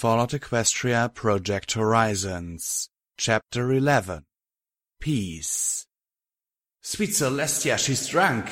Fallout Equestria Project Horizons, Chapter 11. Peace. Sweet Celestia, she's drunk!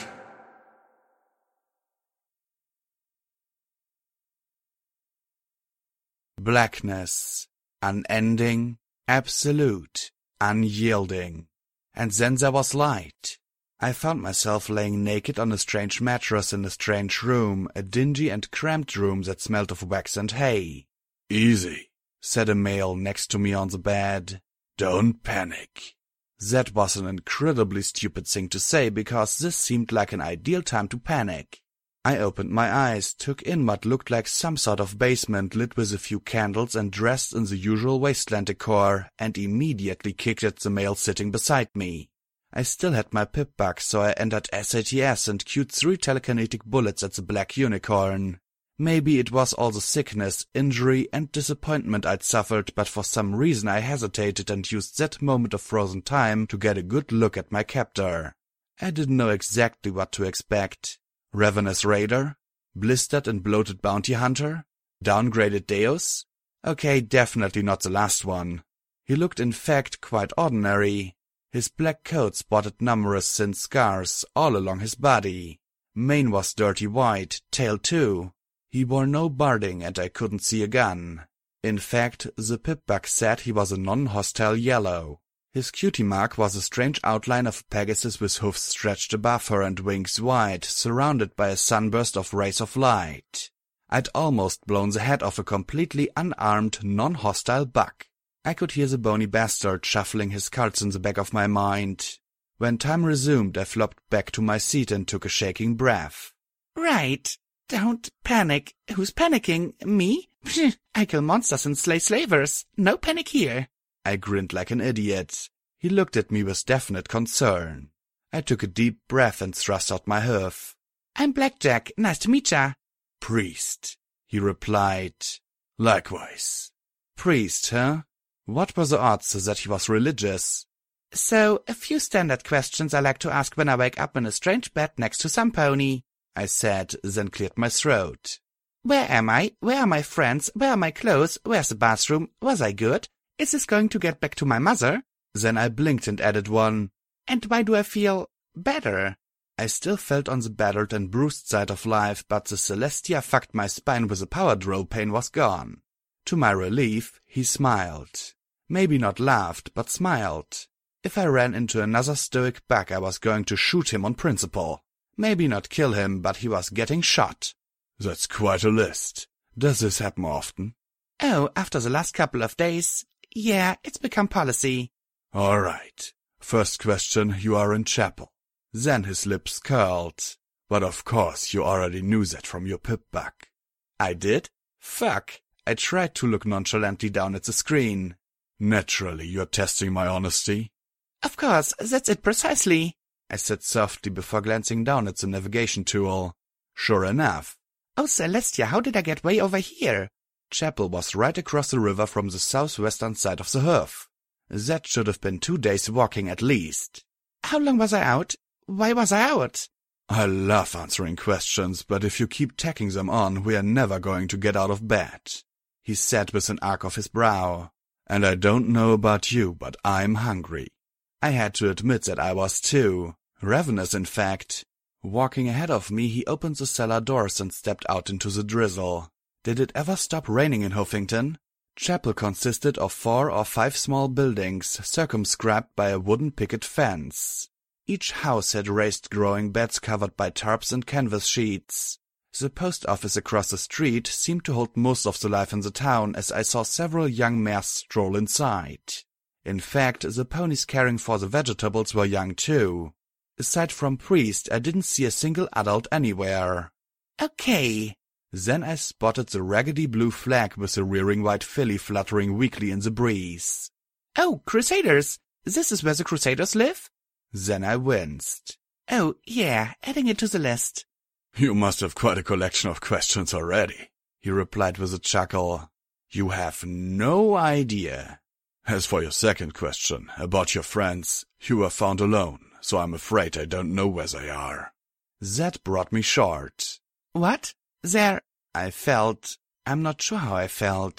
Blackness, unending, absolute, unyielding. And then there was light. I found myself laying naked on a strange mattress in a strange room, a dingy and cramped room that smelled of wax and hay. "Easy," said a male next to me on the bed. "Don't panic." That was an incredibly stupid thing to say, because this seemed like an ideal time to panic. I opened my eyes, took in what looked like some sort of basement lit with a few candles and dressed in the usual wasteland decor, and immediately kicked at the male sitting beside me. I still had my pip bug, so I entered SATS and queued 3 telekinetic bullets at the black unicorn. Maybe it was all the sickness, injury, and disappointment I'd suffered, but for some reason I hesitated and used that moment of frozen time to get a good look at my captor. I didn't know exactly what to expect. Ravenous raider? Blistered and bloated bounty hunter? Downgraded deus? Okay, definitely not the last one. He looked in fact quite ordinary. His black coat spotted numerous thin scars all along his body. Mane was dirty white, tail too. He wore no barding and I couldn't see a gun. In fact, the pip-bug said he was a non-hostile yellow. His cutie mark was a strange outline of Pegasus with hoofs stretched above her and wings wide, surrounded by a sunburst of rays of light. I'd almost blown the head off a completely unarmed, non-hostile bug. I could hear the bony bastard shuffling his cards in the back of my mind. When time resumed, I flopped back to my seat and took a shaking breath. "Right. Don't panic. Who's panicking? Me? I kill monsters and slay slavers. No panic here." I grinned like an idiot. He looked at me with definite concern. I took a deep breath and thrust out my hoof. "I'm Blackjack. Nice to meet ya." "Priest," he replied. "Likewise." "Priest, huh? What were the odds that he was religious?" "So, a few standard questions I like to ask when I wake up in a strange bed next to some pony," I said, then cleared my throat. "Where am I? Where are my friends? Where are my clothes? Where's the bathroom? Was I good? Is this going to get back to my mother?" Then I blinked and added one. "And why do I feel better?" I still felt on the battered and bruised side of life, but the Celestia fucked my spine with a power drill pain was gone. To my relief, he smiled. Maybe not laughed, but smiled. If I ran into another stoic bug, I was going to shoot him on principle. Maybe not kill him, but he was getting shot. "That's quite a list. Does this happen often?" "Oh, after the last couple of days, yeah, it's become policy." "All right. First question, you are in chapel." Then his lips curled. "But of course you already knew that from your pip-bug." "I did? Fuck." I tried to look nonchalantly down at the screen. "Naturally, you're testing my honesty." "Of course, that's it precisely," I said softly before glancing down at the navigation tool. Sure enough. "Oh, Celestia, how did I get way over here?" Chapel was right across the river from the southwestern side of the Hoof. That should have been 2 days walking at least. "How long was I out? Why was I out?" "I love answering questions, but if you keep tacking them on, we are never going to get out of bed," he said with an arc of his brow. "And I don't know about you, but I'm hungry." I had to admit that I was too. Ravenous, in fact. Walking ahead of me, he opened the cellar doors and stepped out into the drizzle. Did it ever stop raining in Hoofington? Chapel consisted of 4 or 5 small buildings, circumscribed by a wooden picket fence. Each house had raised growing beds covered by tarps and canvas sheets. The post office across the street seemed to hold most of the life in the town, as I saw several young mares stroll inside. In fact, the ponies caring for the vegetables were young too. Aside from Priest, I didn't see a single adult anywhere. "Okay." Then I spotted the raggedy blue flag with the rearing white filly fluttering weakly in the breeze. "Oh, Crusaders! This is where the Crusaders live?" Then I winced. "Oh, yeah, adding it to the list." "You must have quite a collection of questions already," he replied with a chuckle. "You have no idea. As for your second question, about your friends, you were found alone, so I'm afraid I don't know where they are." That brought me short. "What? There—" I felt. I'm not sure how I felt.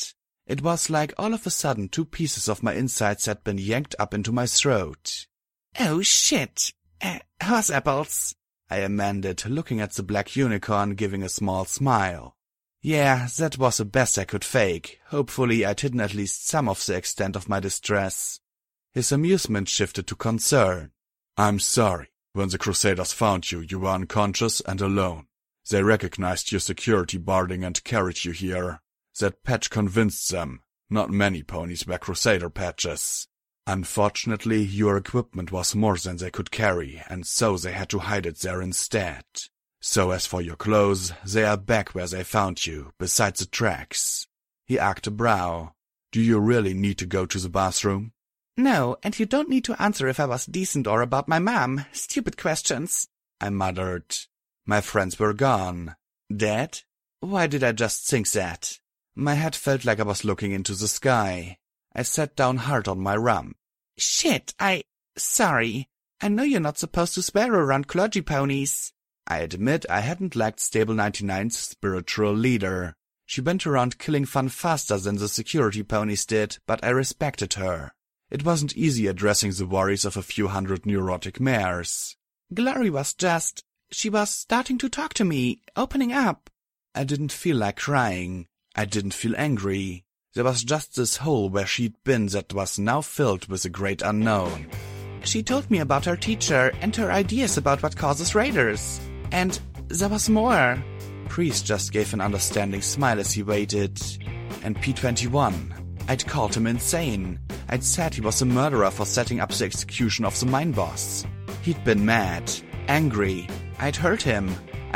It was like all of a sudden 2 pieces of my insides had been yanked up into my throat. Oh shit! Horse apples, I amended, looking at the black unicorn, giving a small smile. Yeah, that was the best I could fake. Hopefully I'd hidden at least some of the extent of my distress. His amusement shifted to concern. I'm sorry. When the Crusaders found you, you were unconscious and alone. They recognized your security barding and carried you here. That patch convinced them. Not many ponies were Crusader patches. Unfortunately, your equipment was more than they could carry, and so they had to hide it there instead. So as for your clothes, they are back where they found you, beside the tracks. He arched a brow. Do you really need to go to the bathroom? No, and you don't need to answer if I was decent or about my mom. Stupid questions, I muttered. My friends were gone. Dead? Why did I just think that? My head felt like I was looking into the sky. I sat down hard on my rum. Shit, sorry. I know you're not supposed to swear around clergy ponies. I admit I hadn't liked Stable 99's spiritual leader. She went around killing fun faster than the security ponies did, but I respected her. It wasn't easy addressing the worries of a few hundred neurotic mares. Glory was she was starting to talk to me, opening up. I didn't feel like crying. I didn't feel angry. There was just this hole where she'd been that was now filled with a great unknown. She told me about her teacher and her ideas about what causes raiders. And there was more. Priest just gave an understanding smile as he waited. And P21. I'd called him insane. I'd said he was a murderer for setting up the execution of the mine boss. He'd been mad, angry. I'd hurt him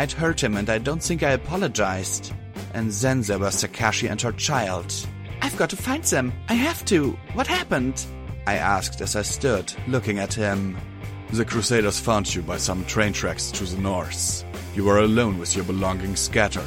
and I don't think I apologized. And then there were Sakashi and her child. I've got to find them. I have to. What happened? I asked as I stood, looking at him. The Crusaders found you by some train tracks to the north. You were alone with your belongings scattered.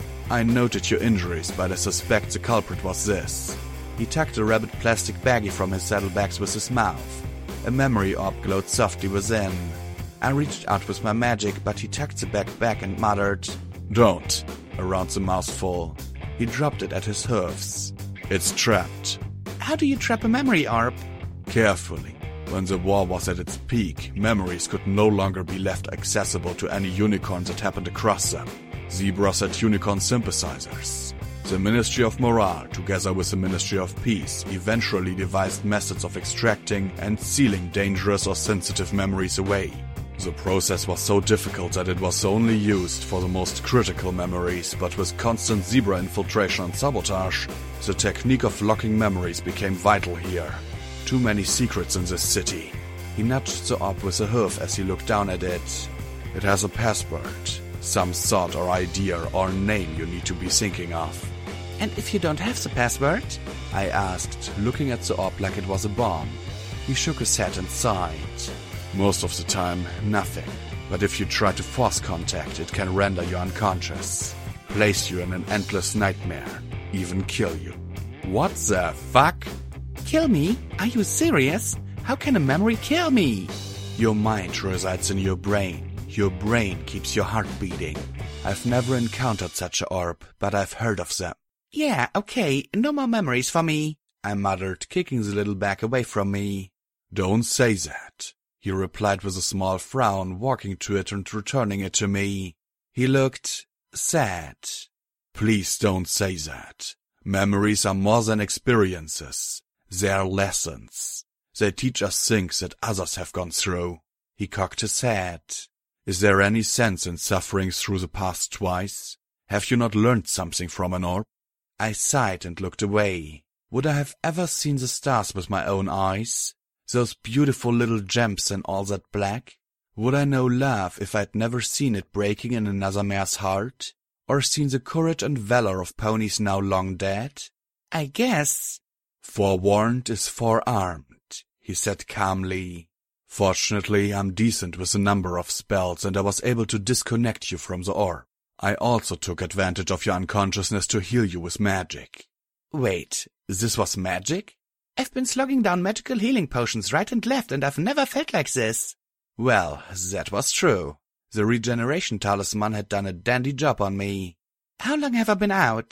I noted your injuries, but I suspect the culprit was this. He tucked a rabbit plastic baggie from his saddlebags with his mouth. A memory orb glowed softly within. I reached out with my magic, but he tucked the bag back and muttered, "Don't," around the mouthful. He dropped it at his hoofs. It's trapped. How do you trap a memory orb? Carefully. When the war was at its peak, memories could no longer be left accessible to any unicorns that happened across them. Zebras had unicorn synthesizers. The Ministry of Morale, together with the Ministry of Peace, eventually devised methods of extracting and sealing dangerous or sensitive memories away. The process was so difficult that it was only used for the most critical memories, but with constant zebra infiltration and sabotage, the technique of locking memories became vital here. Too many secrets in this city. He nudged the orb with a hoof as he looked down at it. It has a password, some thought or idea or name you need to be thinking of. And if you don't have the password? I asked, looking at the orb like it was a bomb. He shook his head and sighed. Most of the time, nothing. But if you try to force contact, it can render you unconscious, place you in an endless nightmare, even kill you. What the fuck? Kill me? Are you serious? How can a memory kill me? Your mind resides in your brain. Your brain keeps your heart beating. I've never encountered such an orb, but I've heard of them. Yeah, okay, no more memories for me, I muttered, kicking the little bag away from me. Don't say that, he replied with a small frown, walking to it and returning it to me. He looked sad. Please don't say that. Memories are more than experiences. They are lessons. They teach us things that others have gone through. He cocked his head. Is there any sense in suffering through the past twice? Have you not learned something from an orb? I sighed and looked away. Would I have ever seen the stars with my own eyes? Those beautiful little gems and all that black? Would I know love if I'd never seen it breaking in another mare's heart? Or seen the courage and valor of ponies now long dead? I guess. Forewarned is forearmed, he said calmly. Fortunately, I'm decent with a number of spells and I was able to disconnect you from the orb. I also took advantage of your unconsciousness to heal you with magic. Wait, this was magic? I've been slugging down magical healing potions right and left and I've never felt like this. Well, that was true. The regeneration talisman had done a dandy job on me. How long have I been out?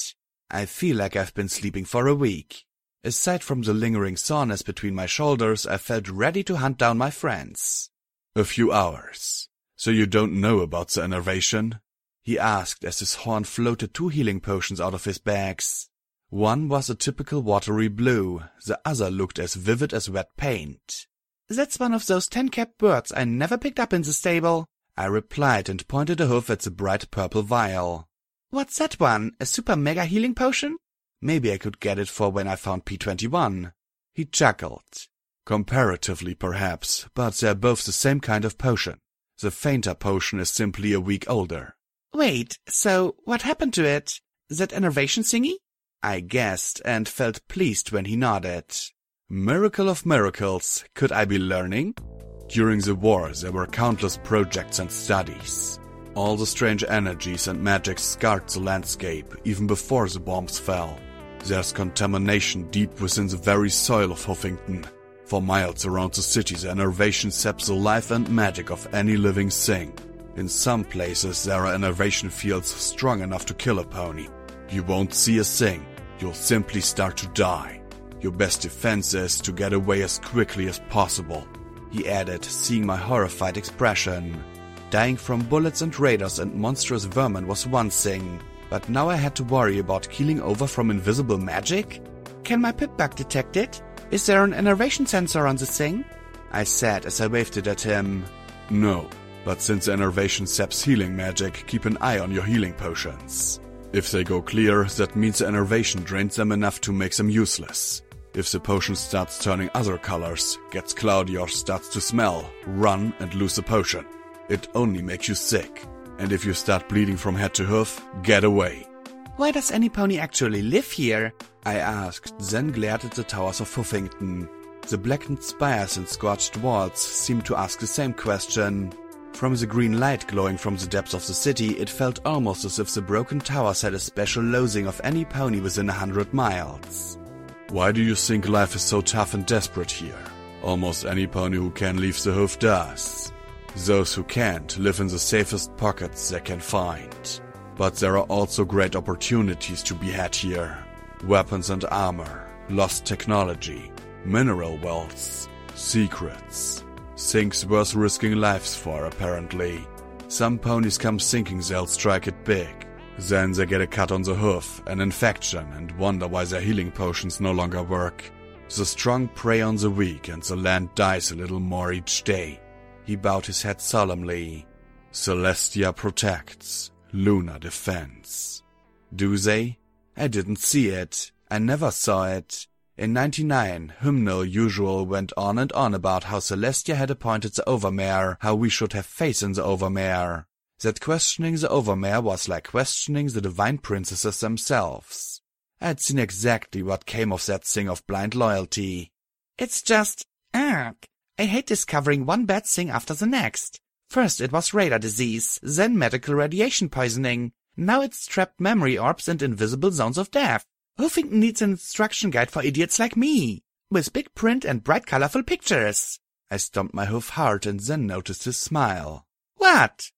I feel like I've been sleeping for a week. Aside from the lingering soreness between my shoulders, I felt ready to hunt down my friends. A few hours. So you don't know about the innervation? He asked as his horn floated 2 healing potions out of his bags. One was a typical watery blue, the other looked as vivid as wet paint. That's one of those 10-capped birds I never picked up in the stable, I replied and pointed a hoof at the bright purple vial. What's that one, a super mega healing potion? Maybe I could get it for when I found P21. He chuckled. Comparatively perhaps, but they're both the same kind of potion. The fainter potion is simply a week older. Wait, so what happened to it? That innervation thingy? I guessed and felt pleased when he nodded. Miracle of miracles, could I be learning? During the war there were countless projects and studies. All the strange energies and magic scarred the landscape even before the bombs fell. There's contamination deep within the very soil of Huffington. For miles around the city the innervation saps the life and magic of any living thing. In some places there are innervation fields strong enough to kill a pony. You won't see a thing, you'll simply start to die. Your best defense is to get away as quickly as possible, he added, seeing my horrified expression. Dying from bullets and raiders and monstrous vermin was one thing, but now I had to worry about keeling over from invisible magic? Can my Pip-Bug detect it? Is there an innervation sensor on this thing? I said as I waved it at him. No, but since innervation saps healing magic, keep an eye on your healing potions. If they go clear, that means the innervation drains them enough to make them useless. If the potion starts turning other colors, gets cloudy or starts to smell, run and lose the potion. It only makes you sick. And if you start bleeding from head to hoof, get away. Why does any pony actually live here? I asked, then glared at the towers of Huffington. The blackened spires and scorched walls seemed to ask the same question. From the green light glowing from the depths of the city, it felt almost as if the broken towers had a special loathing of any pony within 100 miles. Why do you think life is so tough and desperate here? Almost any pony who can leave the hoof does. Those who can't live in the safest pockets they can find. But there are also great opportunities to be had here. Weapons and armor, lost technology, mineral wealth, secrets. Things worth risking lives for, apparently. Some ponies come thinking they'll strike it big. Then they get a cut on the hoof, an infection, and wonder why their healing potions no longer work. The strong prey on the weak, and the land dies a little more each day. He bowed his head solemnly. Celestia protects, Luna defends. Do they? I didn't see it. I never saw it. In 99, Hymnal Usual went on and on about how Celestia had appointed the Overmare, how we should have faith in the Overmare. That questioning the Overmare was like questioning the divine princesses themselves. I'd seen exactly what came of that thing of blind loyalty. It's just, I hate discovering one bad thing after the next. First it was radar disease, then medical radiation poisoning. Now it's trapped memory orbs and invisible zones of death. Huffington needs an instruction guide for idiots like me, with big print and bright colorful pictures. I stomped my hoof hard and then noticed his smile. What?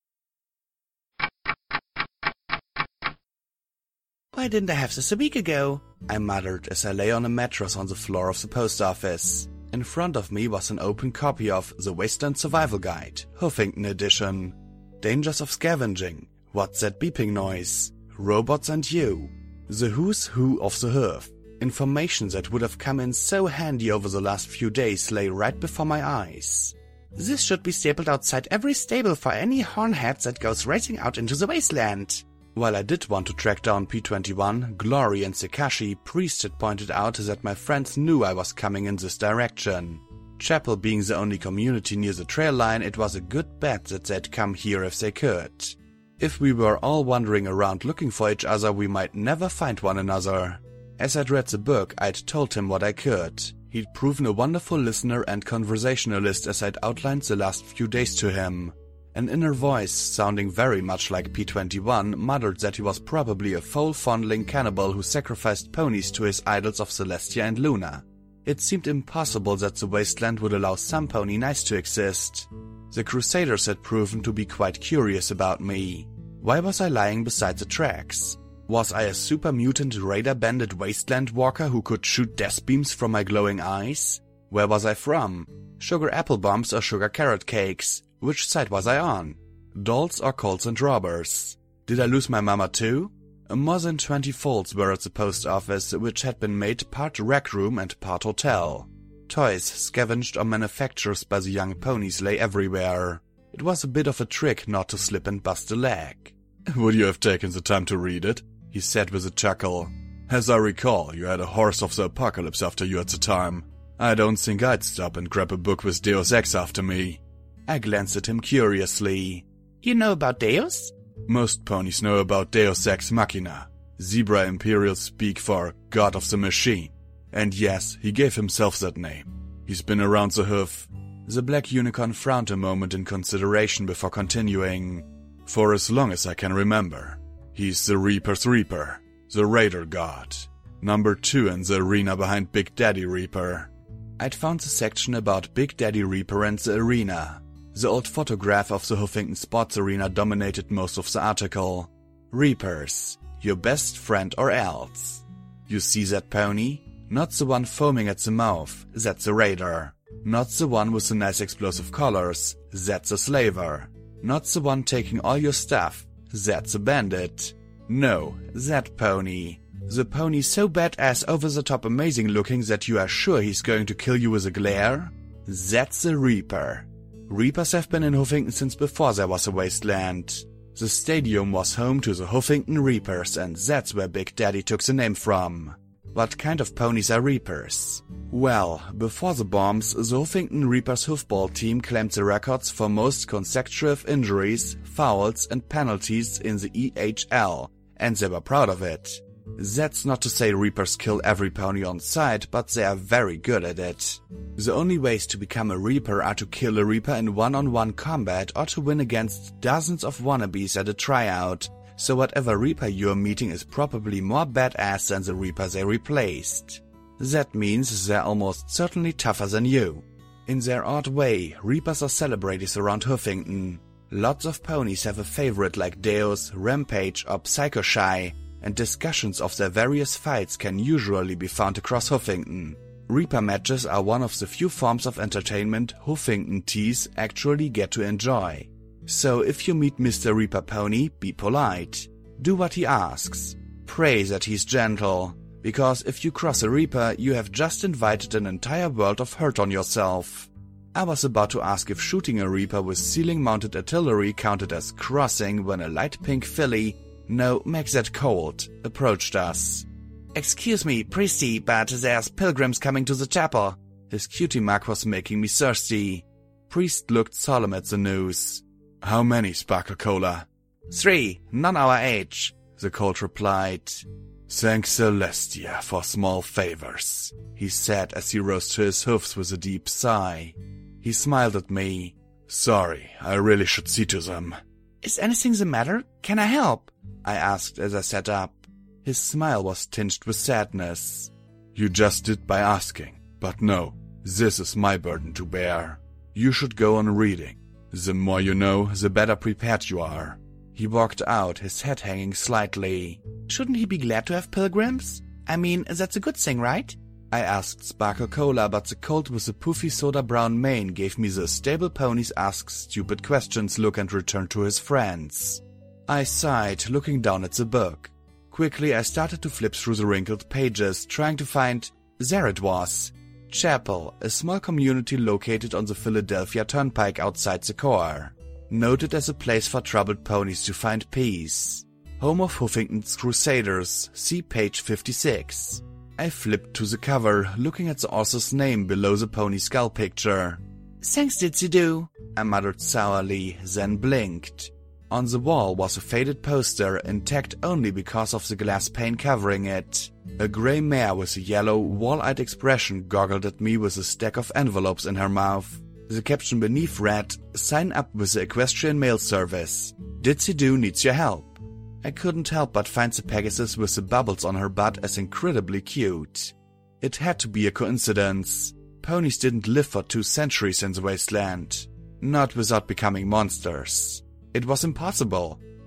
Why didn't I have this a week ago? I muttered as I lay on a mattress on the floor of the post office. In front of me was an open copy of The Wasteland Survival Guide, Huffington edition. Dangers of scavenging. What's that beeping noise? Robots and you. The who's who of the hoof. Information that would have come in so handy over the last few days lay right before my eyes. This should be stapled outside every stable for any hornhead that goes racing out into the wasteland. While I did want to track down P21, Glory and Sekashi, Priest had pointed out that my friends knew I was coming in this direction. Chapel being the only community near the trail line, it was a good bet that they'd come here if they could. If we were all wandering around looking for each other, we might never find one another. As I'd read the book, I'd told him what I could. He'd proven a wonderful listener and conversationalist as I'd outlined the last few days to him. An inner voice, sounding very much like P21, muttered that he was probably a foal-fondling cannibal who sacrificed ponies to his idols of Celestia and Luna. It seemed impossible that the wasteland would allow some pony nice to exist. The Crusaders had proven to be quite curious about me. Why was I lying beside the tracks? Was I a super mutant raider bandit wasteland walker who could shoot death beams from my glowing eyes? Where was I from? Sugar apple bombs or sugar carrot cakes? Which side was I on? Dolls or colts and robbers? Did I lose my mama too? More than 20 folds were at the post office, which had been made part rec room and part hotel. Toys scavenged or manufactured by the young ponies lay everywhere. It was a bit of a trick not to slip and bust a leg. "Would you have taken the time to read it?" he said with a chuckle. "As I recall, you had a Horse of the Apocalypse after you at the time. I don't think I'd stop and grab a book with Deus Ex after me." I glanced at him curiously. You know about Deus? Most ponies know about Deus Ex Machina. Zebra Imperials speak for God of the Machine. And yes, he gave himself that name. He's been around the hoof. The black unicorn frowned a moment in consideration before continuing. "For as long as I can remember. He's the Reaper's Reaper, the Raider God. Number 2 in the arena behind Big Daddy Reaper." I'd found the section about Big Daddy Reaper and the arena. The old photograph of the Huffington Sports Arena dominated most of the article. "Reapers, your best friend or else. You see that pony? Not the one foaming at the mouth, that's a raider. Not the one with the nice explosive colors, that's a slaver. Not the one taking all your stuff, that's a bandit. No, that pony. The pony so badass over-the-top amazing looking that you are sure he's going to kill you with a glare? That's a Reaper. Reapers have been in Huffington since before there was a wasteland. The stadium was home to the Huffington Reapers, and that's where Big Daddy took the name from. What kind of ponies are Reapers? Well, before the bombs, the Huffington Reapers hoofball team claimed the records for most consecutive injuries, fouls and penalties in the EHL, and they were proud of it. That's not to say Reapers kill every pony on sight, but they are very good at it. The only ways to become a Reaper are to kill a Reaper in one-on-one combat or to win against dozens of wannabes at a tryout, so whatever Reaper you're meeting is probably more badass than the Reaper they replaced. That means they're almost certainly tougher than you. In their odd way, Reapers are celebrities around Huffington. Lots of ponies have a favorite like Deus, Rampage or Psycho Shy, and discussions of their various fights can usually be found across Huffington. Reaper matches are one of the few forms of entertainment Huffington tees actually get to enjoy. So if you meet Mr. Reaper Pony, be polite. Do what he asks. Pray that he's gentle, because if you cross a Reaper, you have just invited an entire world of hurt on yourself. I was about to ask if shooting a Reaper with ceiling-mounted artillery counted as crossing when a light pink filly, no, make that cold, approached us. "Excuse me, priesty, but there's pilgrims coming to the chapel." His cutie mark was making me thirsty. Priest looked solemn at the news. "How many, Sparkle Cola?" "3, none our age," the colt replied. "Thank Celestia for small favors," he said as he rose to his hoofs with a deep sigh. He smiled at me. "Sorry, I really should see to them." "Is anything the matter? Can I help?" I asked as I sat up. His smile was tinged with sadness. "You just did by asking, but no, this is my burden to bear. You should go on reading. The more you know, the better prepared you are." He walked out, his head hanging slightly. "Shouldn't he be glad to have pilgrims? I mean, that's a good thing, right?" I asked Sparkle Cola, but the colt with the poofy soda-brown mane gave me the stable ponies ask stupid questions look and returned to his friends. I sighed, looking down at the book. Quickly, I started to flip through the wrinkled pages, trying to find... There it was. Chapel, a small community located on the Philadelphia Turnpike outside the core. Noted as a place for troubled ponies to find peace. Home of Huffington's Crusaders, see page 56. I flipped to the cover, looking at the author's name below the pony skull picture. "Thanks, Ditsy-Do," I muttered sourly, then blinked. On the wall was a faded poster, intact only because of the glass pane covering it. A grey mare with a yellow, wall-eyed expression goggled at me with a stack of envelopes in her mouth. The caption beneath read, "Sign up with the Equestrian Mail Service. Ditsy-Do needs your help." I couldn't help but find the Pegasus with the bubbles on her butt as incredibly cute. It had to be a coincidence. Ponies didn't live for 2 centuries in the wasteland. Not without becoming monsters. It was impossible.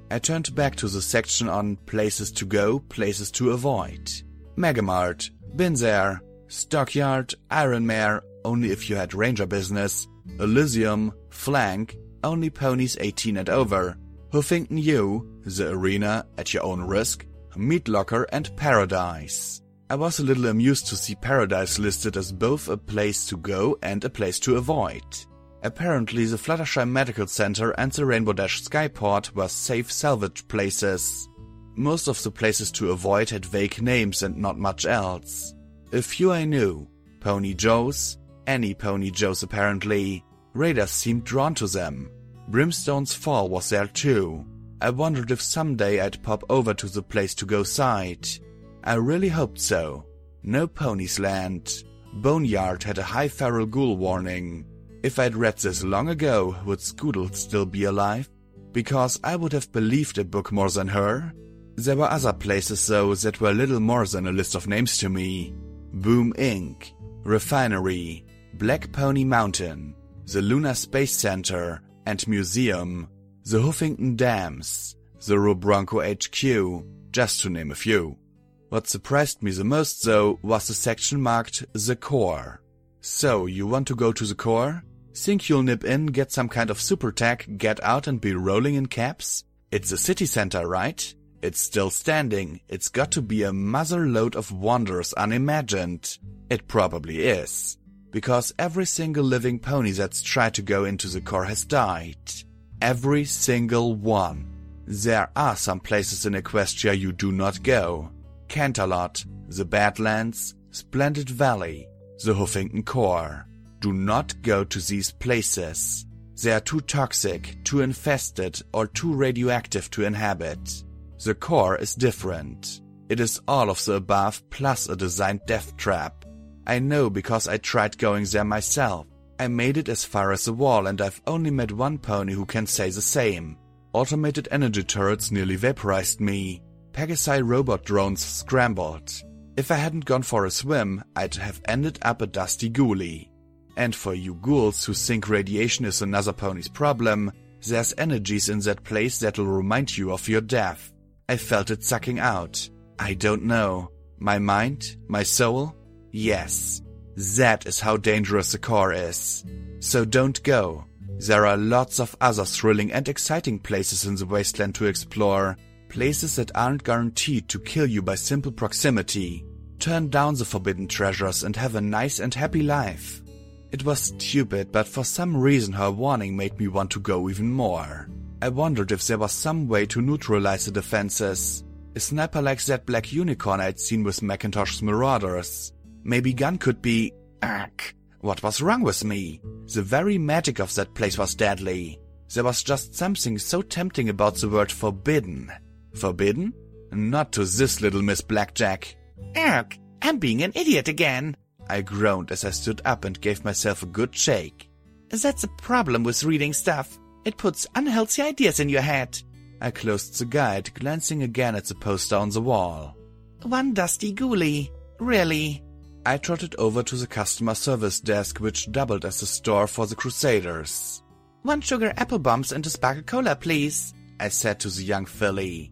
I turned back to the section on places to go, places to avoid. Megamart, been there. Stockyard, Iron Mare, only if you had ranger business. Elysium, Flank, only ponies 18 and over. Huffington U, the arena, at your own risk. Meat Locker and Paradise. I was a little amused to see Paradise listed as both a place to go and a place to avoid. Apparently the Fluttershy Medical Center and the Rainbow Dash Skyport were safe salvage places. Most of the places to avoid had vague names and not much else. A few I knew. Pony Joe's, any Pony Joe's apparently. Raiders seemed drawn to them. Brimstone's Fall was there too. I wondered if someday I'd pop over to the place to go side. I really hoped so. No Ponies Land. Boneyard had a high feral ghoul warning. If I'd read this long ago, would Scoodle still be alive? Because I would have believed a book more than her. There were other places though that were little more than a list of names to me. Boom Inc., Refinery, Black Pony Mountain, the Lunar Space Center and Museum, the Huffington Dams, the Robronco HQ, just to name a few. What surprised me the most though was the section marked The Core. So, you want to go to the Core? Think you'll nip in, get some kind of super tech, get out and be rolling in caps? It's a city center, right? It's still standing. It's got to be a mother load of wonders unimagined. It probably is. Because every single living pony that's tried to go into the Core has died. Every single one. There are some places in Equestria you do not go. Canterlot, the Badlands, Splendid Valley, the Huffington Core. Do not go to these places. They are too toxic, too infested, or too radioactive to inhabit. The Core is different. It is all of the above plus a designed death trap. I know because I tried going there myself. I made it as far as the wall and I've only met one pony who can say the same. Automated energy turrets nearly vaporized me. Pegasi robot drones scrambled. If I hadn't gone for a swim, I'd have ended up a dusty ghoulie. And for you ghouls who think radiation is another pony's problem, there's energies in that place that'll remind you of your death. I felt it sucking out. I don't know. My mind? My soul? Yes. That is how dangerous the Core is. So don't go. There are lots of other thrilling and exciting places in the wasteland to explore. Places that aren't guaranteed to kill you by simple proximity. Turn down the forbidden treasures and have a nice and happy life. It was stupid, but for some reason her warning made me want to go even more. I wondered if there was some way to neutralize the defenses. A sniper like that black unicorn I'd seen with Macintosh's Marauders. Maybe gun could be... Ugh. What was wrong with me? The very magic of that place was deadly. There was just something so tempting about the word forbidden. Forbidden? Not to this little Miss Blackjack. Ugh, I'm being an idiot again. I groaned as I stood up and gave myself a good shake. That's a problem with reading stuff. It puts unhealthy ideas in your head. I closed the guide, glancing again at the poster on the wall. One dusty ghoulie. Really? I trotted over to the customer service desk, which doubled as a store for the Crusaders. 1 sugar apple bombs and a sparkle cola, please, I said to the young filly.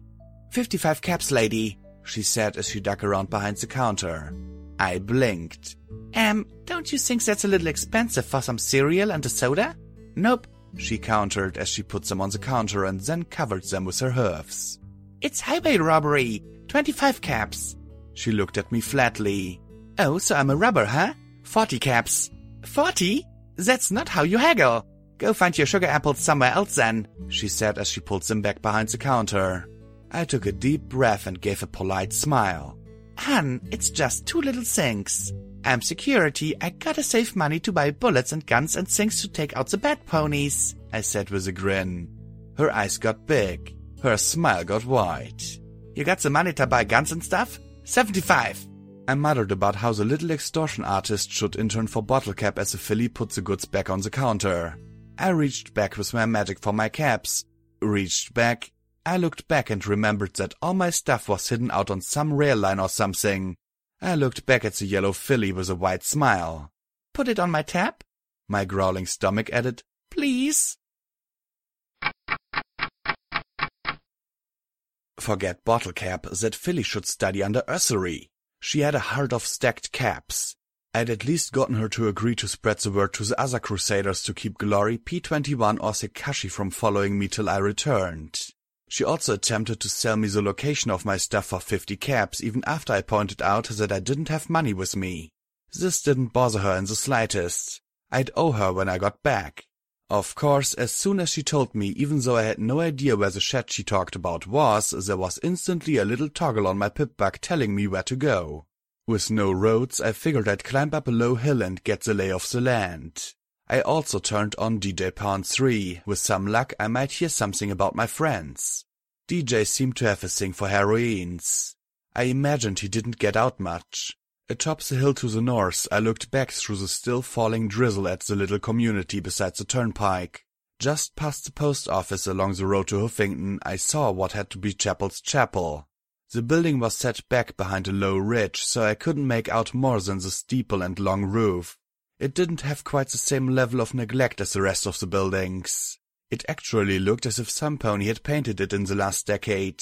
55 caps, lady, she said as she dug around behind the counter. I blinked. Don't you think that's a little expensive for some cereal and a soda? Nope, she countered as she put them on the counter and then covered them with her hooves. It's highway robbery. 25 caps. She looked at me flatly. Oh, so I'm a robber, huh? 40 caps. 40? That's not how you haggle. Go find your sugar apples somewhere else then, she said as she pulled them back behind the counter. I took a deep breath and gave a polite smile. Hun, it's just 2 little things. I'm security, I gotta save money to buy bullets and guns and things to take out the bad ponies, I said with a grin. Her eyes got big. Her smile got wide. You got the money to buy guns and stuff? 75. I muttered about how the little extortion artist should intern for Bottle Cap as the filly put the goods back on the counter. I reached back with my magic for my caps. Reached back. I looked back and remembered that all my stuff was hidden out on some rail line or something. I looked back at the yellow filly with a wide smile. Put it on my tab? My growling stomach added, please. Forget bottle cap, that filly should study under Ursary. She had a heart of stacked caps. I'd at least gotten her to agree to spread the word to the other Crusaders to keep Glory, P-21 or Sekashi from following me till I returned. She also attempted to sell me the location of my stuff for 50 caps even after I pointed out that I didn't have money with me. This didn't bother her in the slightest. I'd owe her when I got back. Of course, as soon as she told me, even though I had no idea where the shed she talked about was, there was instantly a little toggle on my pip-bug telling me where to go. With no roads, I figured I'd climb up a low hill and get the lay of the land. I also turned on DJ Pawn 3. With some luck, I might hear something about my friends. DJ seemed to have a thing for heroines. I imagined he didn't get out much. Atop the hill to the north, I looked back through the still falling drizzle at the little community beside the turnpike. Just past the post office along the road to Huffington, I saw what had to be Chapel's chapel. The building was set back behind a low ridge, so I couldn't make out more than the steeple and long roof. It didn't have quite the same level of neglect as the rest of the buildings. It actually looked as if some pony had painted it in the last decade.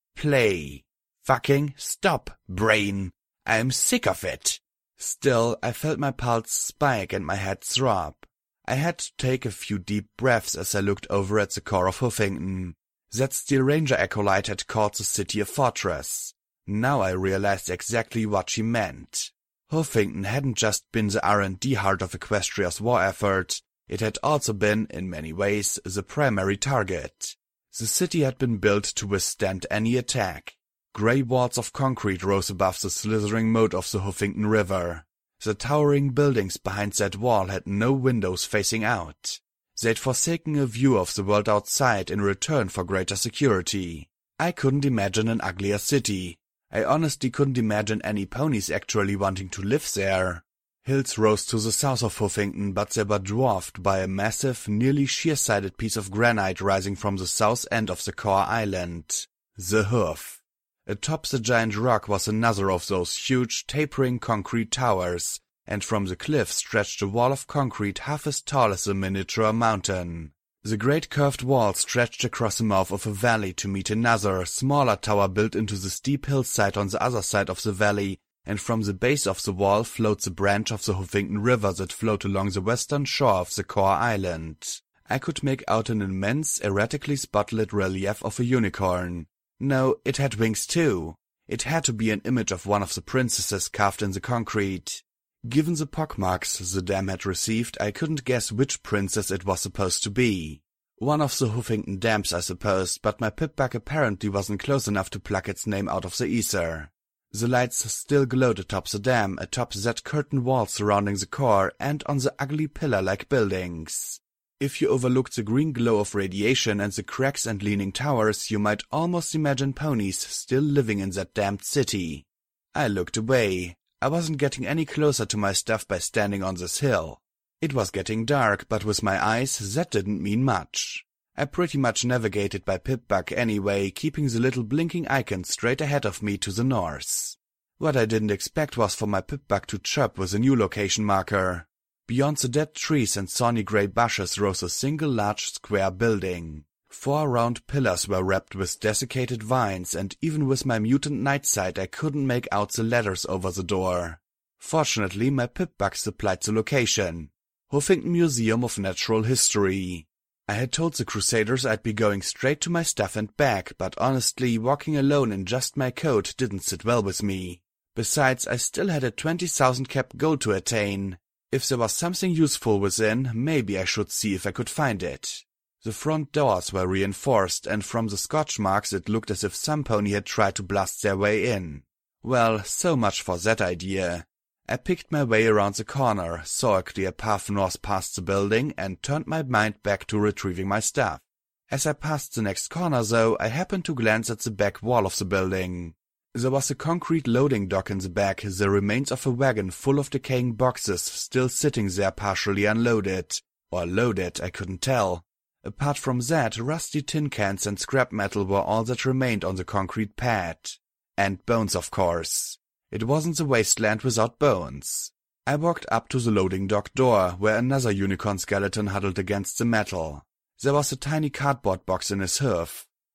Play. Fucking stop, brain. I'm sick of it. Still, I felt my pulse spike and my head throb. I had to take a few deep breaths as I looked over at the core of Huffington. That Steel Ranger acolyte had called the city a fortress. Now I realized exactly what she meant. Huffington hadn't just been the R&D heart of Equestria's war effort, it had also been, in many ways, the primary target. The city had been built to withstand any attack. Grey walls of concrete rose above the slithering moat of the Huffington River. The towering buildings behind that wall had no windows facing out. They'd forsaken a view of the world outside in return for greater security. I couldn't imagine an uglier city. I honestly couldn't imagine any ponies actually wanting to live there. Hills rose to the south of Huffington, but they were dwarfed by a massive, nearly sheer-sided piece of granite rising from the south end of the core island. The Hoof. Atop the giant rock was another of those huge, tapering concrete towers, and from the cliff stretched a wall of concrete half as tall as a miniature mountain. The great curved wall stretched across the mouth of a valley to meet another, smaller tower built into the steep hillside on the other side of the valley, and from the base of the wall floats a branch of the Huffington River that flowed along the western shore of the core island. I could make out an immense, erratically spotlit relief of a unicorn. No, it had wings too. It had to be an image of one of the princesses carved in the concrete. Given the pockmarks the dam had received, I couldn't guess which princess it was supposed to be. One of the Huffington dams, I supposed, but my pip-bug apparently wasn't close enough to pluck its name out of the ether. The lights still glowed atop the dam, atop that curtain wall surrounding the core, and on the ugly pillar-like buildings. If you overlooked the green glow of radiation and the cracks and leaning towers, you might almost imagine ponies still living in that damned city. I looked away. I wasn't getting any closer to my stuff by standing on this hill. It was getting dark, but with my eyes that didn't mean much. I pretty much navigated by pip-bug anyway, keeping the little blinking icon straight ahead of me to the north. What I didn't expect was for my pip-bug to chirp with a new location marker. Beyond the dead trees and thorny grey bushes rose a single large square building. 4 round pillars were wrapped with desiccated vines, and even with my mutant night sight I couldn't make out the letters over the door. Fortunately, my pip-bug supplied the location. Huffington Museum of Natural History. I had told the Crusaders I'd be going straight to my stuff and back, but honestly, walking alone in just my coat didn't sit well with me. Besides, I still had a 20,000 cap goal to attain. If there was something useful within, maybe I should see if I could find it. The front doors were reinforced, and from the scotch marks it looked as if some pony had tried to blast their way in. Well, so much for that idea. I picked my way around the corner, saw a clear path north past the building, and turned my mind back to retrieving my stuff. As I passed the next corner, though, I happened to glance at the back wall of the building. There was a concrete loading dock in the back, the remains of a wagon full of decaying boxes still sitting there partially unloaded. Or loaded, I couldn't tell. Apart from that, rusty tin cans and scrap metal were all that remained on the concrete pad. And bones, of course. It wasn't the wasteland without bones. I walked up to the loading dock door, where another unicorn skeleton huddled against the metal. There was a tiny cardboard box in his hoof.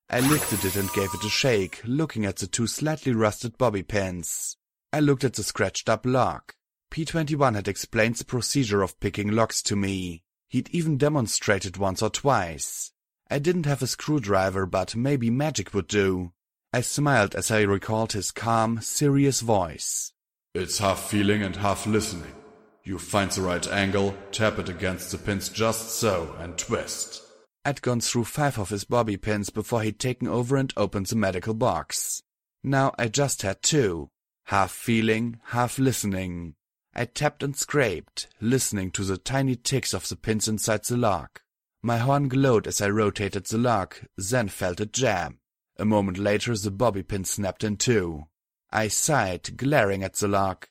I lifted it and gave it a shake, looking at the 2 slightly rusted bobby pins. I looked at the scratched-up lock. P21 had explained the procedure of picking locks to me. He'd even demonstrated once or twice. I didn't have a screwdriver, but maybe magic would do. I smiled as I recalled his calm, serious voice. It's half feeling and half listening. You find the right angle, tap it against the pins just so, and twist. I'd gone through 5 of his bobby pins before he'd taken over and opened the medical box. Now I just had 2. Half feeling, half listening. I tapped and scraped, listening to the tiny ticks of the pins inside the lock. My horn glowed as I rotated the lock, then felt it jam. A moment later the bobby pin snapped in 2. I sighed, glaring at the lock.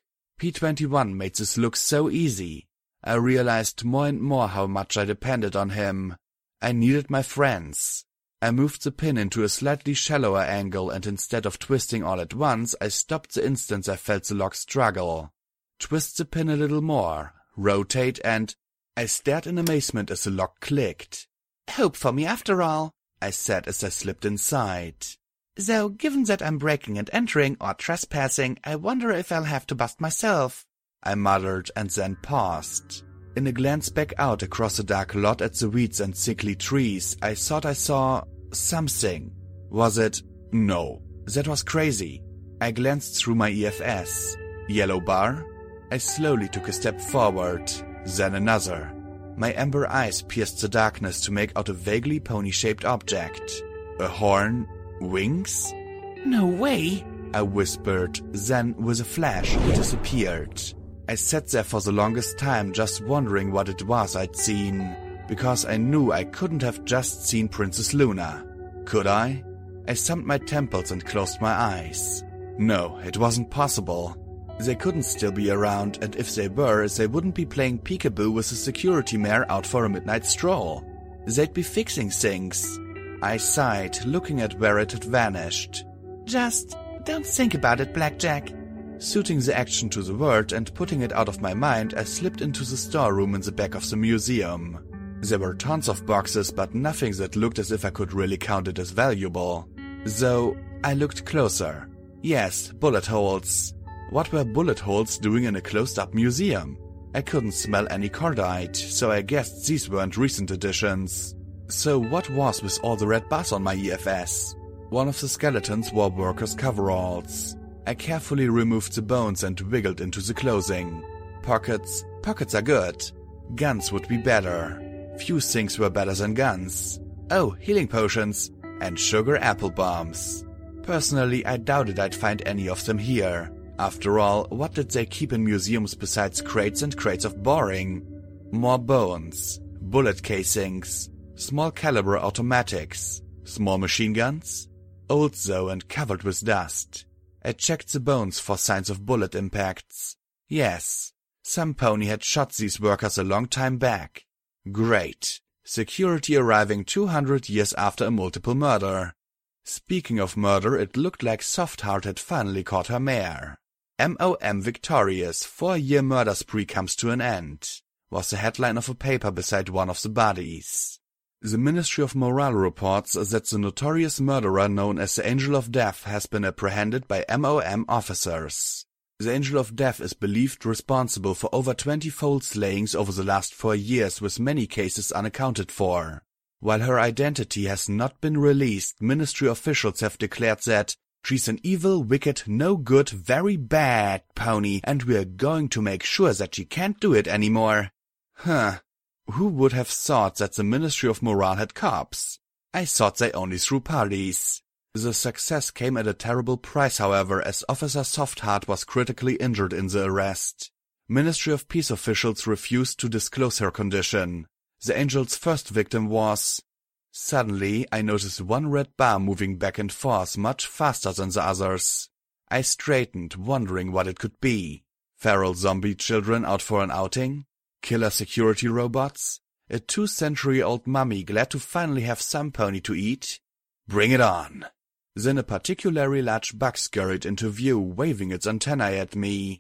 P21 made this look so easy. I realized more and more how much I depended on him. I needed my friends. I moved the pin into a slightly shallower angle, and instead of twisting all at once, I stopped the instant I felt the lock struggle. Twist the pin a little more, rotate, and I stared in amazement as the lock clicked. "Hope for me after all," I said as I slipped inside. "Though, given that I'm breaking and entering or trespassing, I wonder if I'll have to bust myself," I muttered and then paused. In a glance back out across the dark lot at the weeds and sickly trees, I thought I saw something. Was it? No. That was crazy. I glanced through my EFS. Yellow bar? I slowly took a step forward, then another. My amber eyes pierced the darkness to make out a vaguely pony-shaped object. A horn? Wings? "No way," I whispered, then with a flash it disappeared. I sat there for the longest time just wondering what it was I'd seen, because I knew I couldn't have just seen Princess Luna. Could I? I thumbed my temples and closed my eyes. No, it wasn't possible. They couldn't still be around, and if they were, they wouldn't be playing peekaboo with a security mare out for a midnight stroll. They'd be fixing things. I sighed, looking at where it had vanished. "Just don't think about it, Blackjack." Suiting the action to the word and putting it out of my mind, I slipped into the storeroom in the back of the museum. There were tons of boxes, but nothing that looked as if I could really count it as valuable. So I looked closer. Yes, bullet holes. What were bullet holes doing in a closed-up museum? I couldn't smell any cordite, so I guessed these weren't recent additions. So what was with all the red bars on my EFS? One of the skeletons wore workers' coveralls. I carefully removed the bones and wiggled into the clothing. Pockets are good. Guns would be better. Few things were better than guns. Oh, healing potions. And sugar apple bombs. Personally, I doubted I'd find any of them here. After all, what did they keep in museums besides crates and crates of boring? More bones. Bullet casings. Small caliber automatics. Small machine guns? Old though and covered with dust. I checked the bones for signs of bullet impacts. Yes, some pony had shot these workers a long time back. Great. Security arriving 200 years after a multiple murder. Speaking of murder, it looked like Softheart had finally caught her mare. MOM victorious, 4-year murder spree comes to an end, was the headline of a paper beside one of the bodies. The Ministry of Morale reports that the notorious murderer known as the Angel of Death has been apprehended by MOM officers. The Angel of Death is believed responsible for over 20-fold slayings over the last 4 years, with many cases unaccounted for. While her identity has not been released, Ministry officials have declared that she's an evil, wicked, no good, very bad pony, and we're going to make sure that she can't do it anymore. Huh. Who would have thought that the Ministry of Morale had cops? I thought they only threw parties. The success came at a terrible price, however, as Officer Softheart was critically injured in the arrest. Ministry of Peace officials refused to disclose her condition. The Angel's first victim was... Suddenly, I noticed one red bar moving back and forth much faster than the others. I straightened, wondering what it could be. Feral zombie children out for an outing? Killer security robots? A 2-century-old mummy glad to finally have some pony to eat? Bring it on! Then a particularly large bug scurried into view, waving its antennae at me.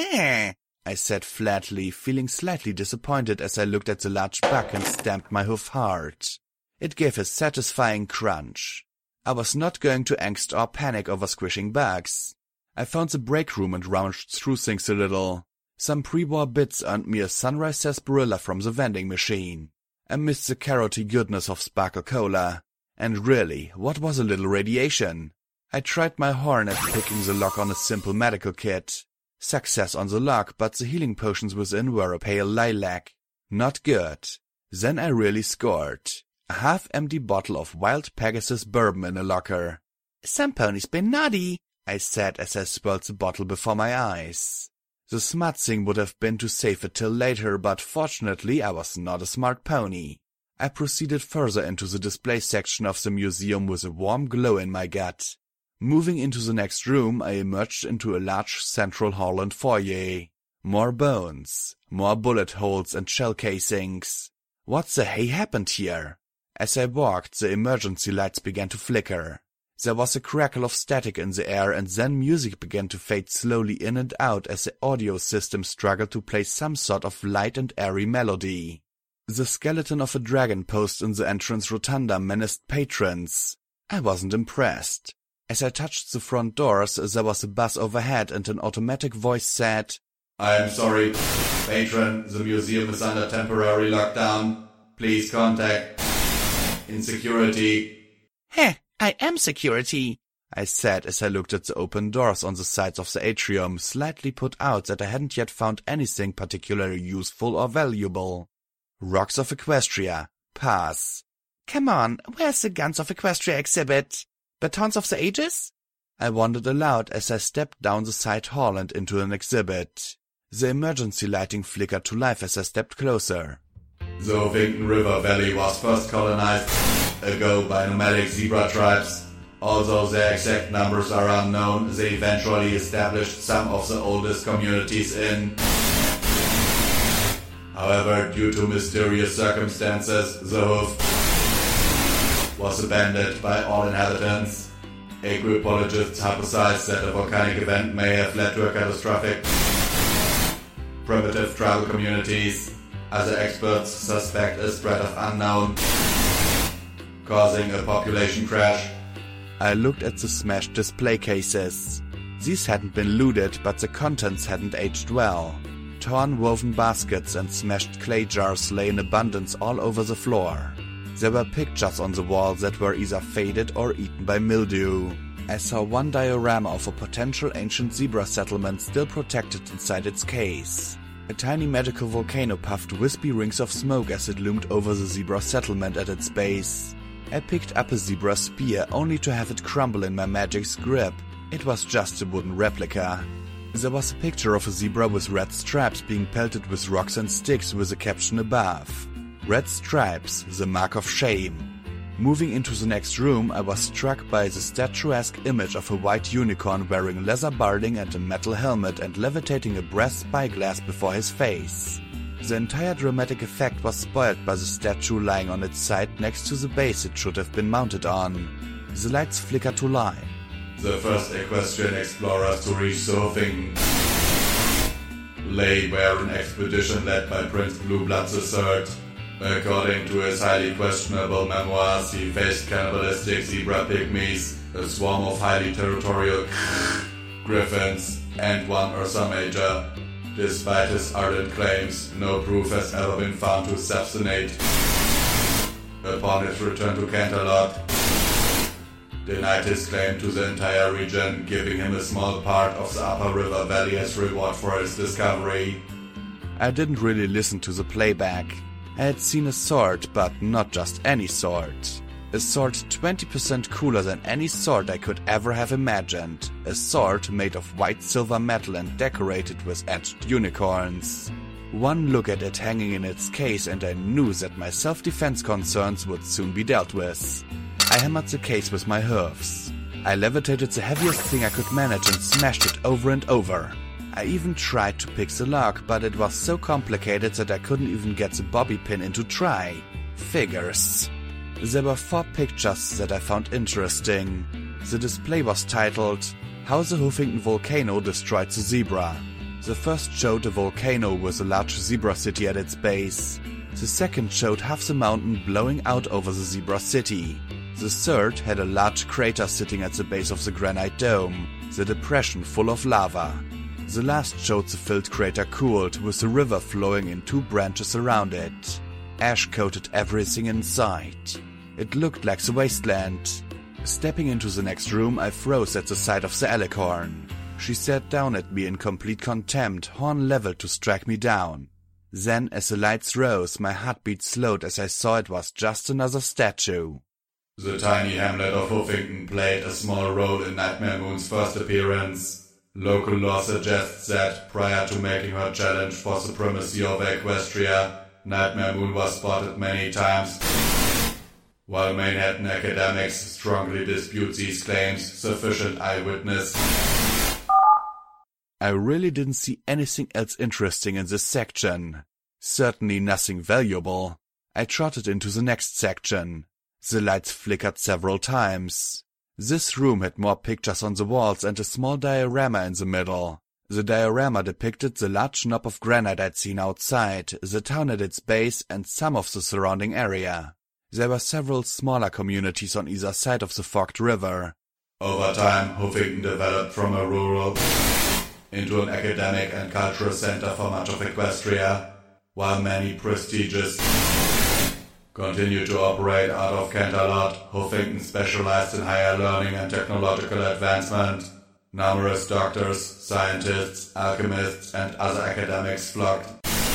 I said flatly, feeling slightly disappointed as I looked at the large bug and stamped my hoof hard. It gave a satisfying crunch. I was not going to angst or panic over squishing bugs. I found the break room and rummaged through things a little. Some pre-war bits earned me a sunrise sarsaparilla from the vending machine. I missed the carroty goodness of Sparkle Cola. And really, what was a little radiation? I tried my horn at picking the lock on a simple medical kit. Success on the lock, but the healing potions within were a pale lilac. Not good. Then I really scored. A half-empty bottle of Wild Pegasus bourbon in a locker. Some pony's been naughty, I said as I swirled the bottle before my eyes. The smart thing would have been to save it till later, but fortunately I was not a smart pony. I proceeded further into the display section of the museum with a warm glow in my gut. Moving into the next room, I emerged into a large central hall and foyer. More bones, more bullet holes and shell casings. What the hey happened here? As I walked, the emergency lights began to flicker. There was a crackle of static in the air, and then music began to fade slowly in and out as the audio system struggled to play some sort of light and airy melody. The skeleton of a dragon posed in the entrance rotunda menaced patrons. I wasn't impressed. As I touched the front doors, there was a buzz overhead and an automatic voice said, "I am sorry, patron, the museum is under temporary lockdown. Please contact Insecurity." Heh, I am security, I said as I looked at the open doors on the sides of the atrium, slightly put out that I hadn't yet found anything particularly useful or valuable. Rocks of Equestria. Pass. Come on, where's the Guns of Equestria exhibit? Batons of the Ages? I wondered aloud as I stepped down the side hall and into an exhibit. The emergency lighting flickered to life as I stepped closer. The Ovington River Valley was first colonized ago by nomadic zebra tribes. Although their exact numbers are unknown, they eventually established some of the oldest communities in. However, due to mysterious circumstances, the hoof was abandoned by all inhabitants. Anthropologists hypothesize that a volcanic event may have led to a catastrophic primitive tribal communities. Other experts suspect a spread of unknown, causing a population crash. I looked at the smashed display cases. These hadn't been looted, but the contents hadn't aged well. Torn woven baskets and smashed clay jars lay in abundance all over the floor. There were pictures on the wall that were either faded or eaten by mildew. I saw one diorama of a potential ancient zebra settlement still protected inside its case. A tiny medical volcano puffed wispy rings of smoke as it loomed over the zebra settlement at its base. I picked up a zebra spear only to have it crumble in my magic's grip. It was just a wooden replica. There was a picture of a zebra with red stripes being pelted with rocks and sticks with a caption above. Red stripes, the mark of shame. Moving into the next room, I was struck by the statuesque image of a white unicorn wearing leather barding and a metal helmet and levitating a brass spyglass before his face. The entire dramatic effect was spoiled by the statue lying on its side next to the base it should have been mounted on. The lights flickered to life. The first equestrian explorers to reach the Ovington lay where an expedition led by Prince Blueblood III. According to his highly questionable memoirs, he faced cannibalistic zebra pygmies, a swarm of highly territorial griffins, and one Ursa Major. Despite his ardent claims, no proof has ever been found to substantiate. Upon his return to Canterlot, denied his claim to the entire region, giving him a small part of the upper river valley as reward for his discovery. I didn't really listen to the playback. I had seen a sword, but not just any sword. A sword 20% cooler than any sword I could ever have imagined. A sword made of white silver metal and decorated with etched unicorns. One look at it hanging in its case and I knew that my self-defense concerns would soon be dealt with. I hammered the case with my hoofs. I levitated the heaviest thing I could manage and smashed it over and over. I even tried to pick the lock, but it was so complicated that I couldn't even get the bobby pin into try. Figures. There were 4 pictures that I found interesting. The display was titled, How the Ovington Volcano Destroyed the Zebra. The first showed a volcano with a large zebra city at its base. The second showed half the mountain blowing out over the zebra city. The third had a large crater sitting at the base of the granite dome, the depression full of lava. The last showed the filled crater cooled, with the river flowing in 2 branches around it. Ash coated everything in sight. It looked like the wasteland. Stepping into the next room, I froze at the sight of the Alicorn. She stared down at me in complete contempt, horn leveled to strike me down. Then, as the lights rose, my heartbeat slowed as I saw it was just another statue. The tiny hamlet of Huffington played a small role in Nightmare Moon's first appearance. Local lore suggests that, prior to making her challenge for supremacy over Equestria, Nightmare Moon was spotted many times. While Manhattan academics strongly dispute these claims, sufficient eyewitness. I really didn't see anything else interesting in this section. Certainly nothing valuable. I trotted into the next section. The lights flickered several times. This room had more pictures on the walls and a small diorama in the middle. The diorama depicted the large knob of granite I'd seen outside, the town at its base, and some of the surrounding area. There were several smaller communities on either side of the fogged river. Over time, Huffington developed from a rural into an academic and cultural center for much of Equestria, while many prestigious continued to operate out of Canterlot. Huffington specialized in higher learning and technological advancement. Numerous doctors, scientists, alchemists, and other academics flocked.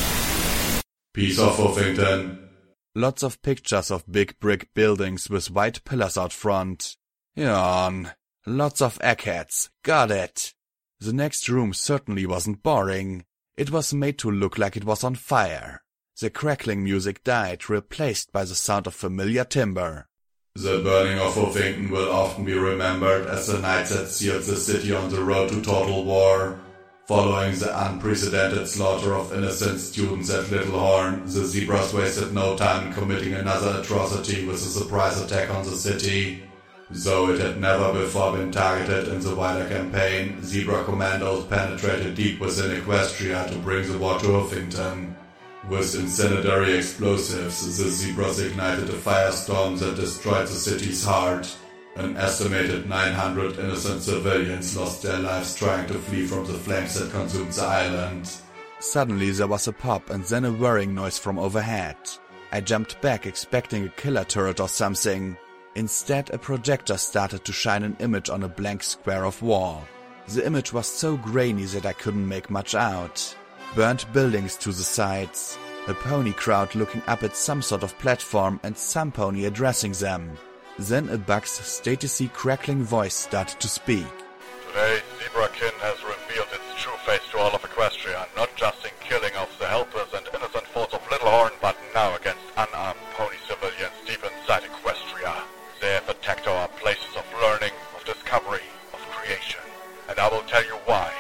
Piece of Huffington. Lots of pictures of big brick buildings with white pillars out front. Yawn. Lots of eggheads. Got it. The next room certainly wasn't boring. It was made to look like it was on fire. The crackling music died, replaced by the sound of familiar timber. The burning of Huffington will often be remembered as the night that sealed the city on the road to total war. Following the unprecedented slaughter of innocent students at Littlehorn, the Zebras wasted no time in committing another atrocity with a surprise attack on the city. Though it had never before been targeted in the wider campaign, Zebra commandos penetrated deep within Equestria to bring the war to Huffington. With incendiary explosives, the Zebras ignited a firestorm that destroyed the city's heart. An estimated 900 innocent civilians lost their lives trying to flee from the flames that consumed the island. Suddenly there was a pop and then a whirring noise from overhead. I jumped back expecting a killer turret or something. Instead, a projector started to shine an image on a blank square of wall. The image was so grainy that I couldn't make much out. Burnt buildings to the sides, a pony crowd looking up at some sort of platform and some pony addressing them. Then a Bugs Statusy crackling voice started to speak. Today, Zebrakin has revealed its true face to all of Equestria, not just in killing of the helpless and innocent foes of Littlehorn, but now against unarmed pony civilians deep inside Equestria. They have attacked our places of learning, of discovery, of creation. And I will tell you why.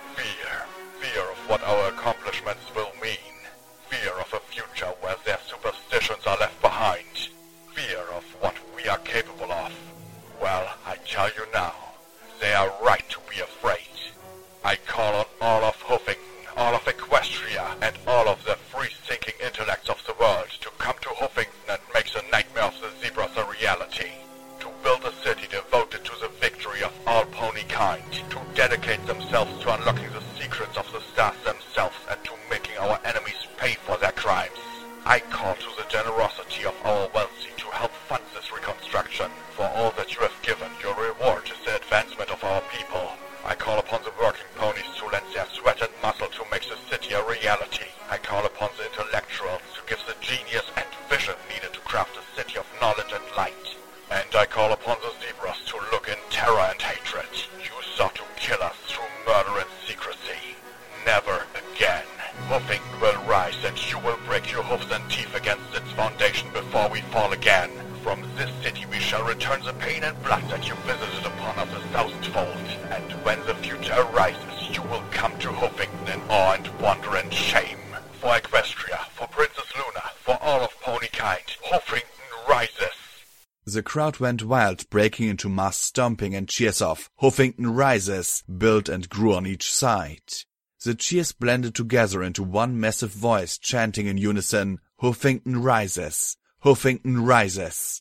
Fear of what our accomplishments will mean. Fear of a future where their superstitions are left behind. Fear of what we are capable of. Well, I tell you now, they are right to be afraid. I call on all of Huffington, all of Equestria, and all of the free-thinking intellects of the world to come to Huffington and make the nightmare of the Zebras a reality. To build a city devoted to the victory of all pony kind. To dedicate themselves to unlocking the secrets of the stars themselves and to making our enemies pay for their crimes. I call to the generosity of our wealthy to help fund this reconstruction. For all that you have given, your reward is the advancement of our people. I call upon the working ponies to lend their sweat and muscle to make the city a reality. I call upon the intellectuals to give the genius and vision needed to craft a city of knowledge and light. And I call upon the Zebras to look in terror and hatred. You sought to kill us through murder and secrecy. Never again. Huffington will rise and you will break your hoofs and teeth against its foundation before we fall again. From this city we shall return the pain and blood that you visited upon us 1,000-fold. And when the future arises, you will come to Huffington in awe and wonder and shame. For Equestria, for Princess Luna, for all of ponykind, Huffington rises. The crowd went wild, breaking into mass stomping and cheers of "Huffington rises" built and grew on each side. The cheers blended together into one massive voice chanting in unison, "Huffington rises! Huffington rises!"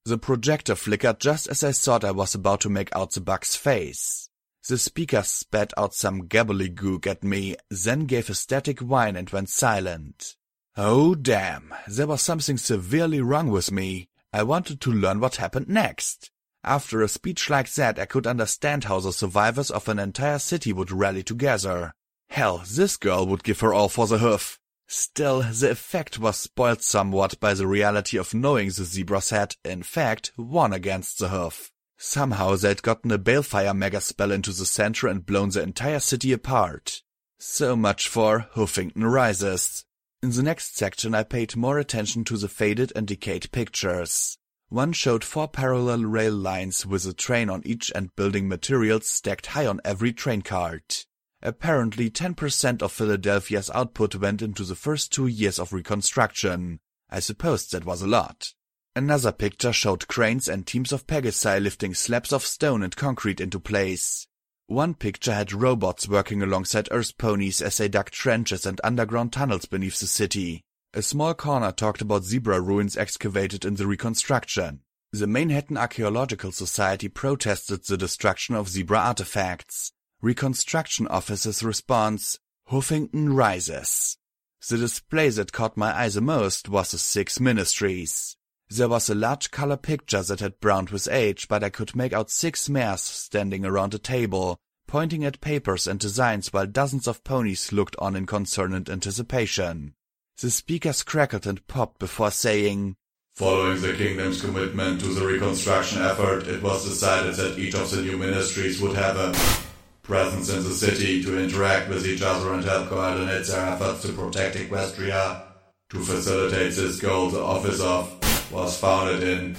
The projector flickered just as I thought I was about to make out the bug's face. The speaker spat out some gobbledygook at me, then gave a static whine and went silent. Oh damn, there was something severely wrong with me. I wanted to learn what happened next. After a speech like that, I could understand how the survivors of an entire city would rally together. Hell, this girl would give her all for the hoof. Still, the effect was spoiled somewhat by the reality of knowing the zebras had, in fact, won against the hoof. Somehow they'd gotten a balefire mega-spell into the center and blown the entire city apart. So much for Hoofington Rises. In the next section I paid more attention to the faded and decayed pictures. One showed 4 parallel rail lines with a train on each and building materials stacked high on every train cart. Apparently 10% of Philadelphia's output went into the first 2 years of reconstruction. I suppose that was a lot. Another picture showed cranes and teams of Pegasi lifting slabs of stone and concrete into place. One picture had robots working alongside Earth ponies as they dug trenches and underground tunnels beneath the city. A small corner talked about zebra ruins excavated in the reconstruction. The Manhattan Archaeological Society protested the destruction of zebra artifacts. Reconstruction Office's response, Hoofington Rises. The display that caught my eye the most was the 6 Ministries. There was a large color picture that had browned with age, but I could make out 6 mares standing around a table, pointing at papers and designs while dozens of ponies looked on in concerned anticipation. The speakers crackled and popped before saying, Following the kingdom's commitment to the reconstruction effort, it was decided that each of the new ministries would have a presence in the city to interact with each other and help coordinate their efforts to protect Equestria. To facilitate this goal, the Office of was founded in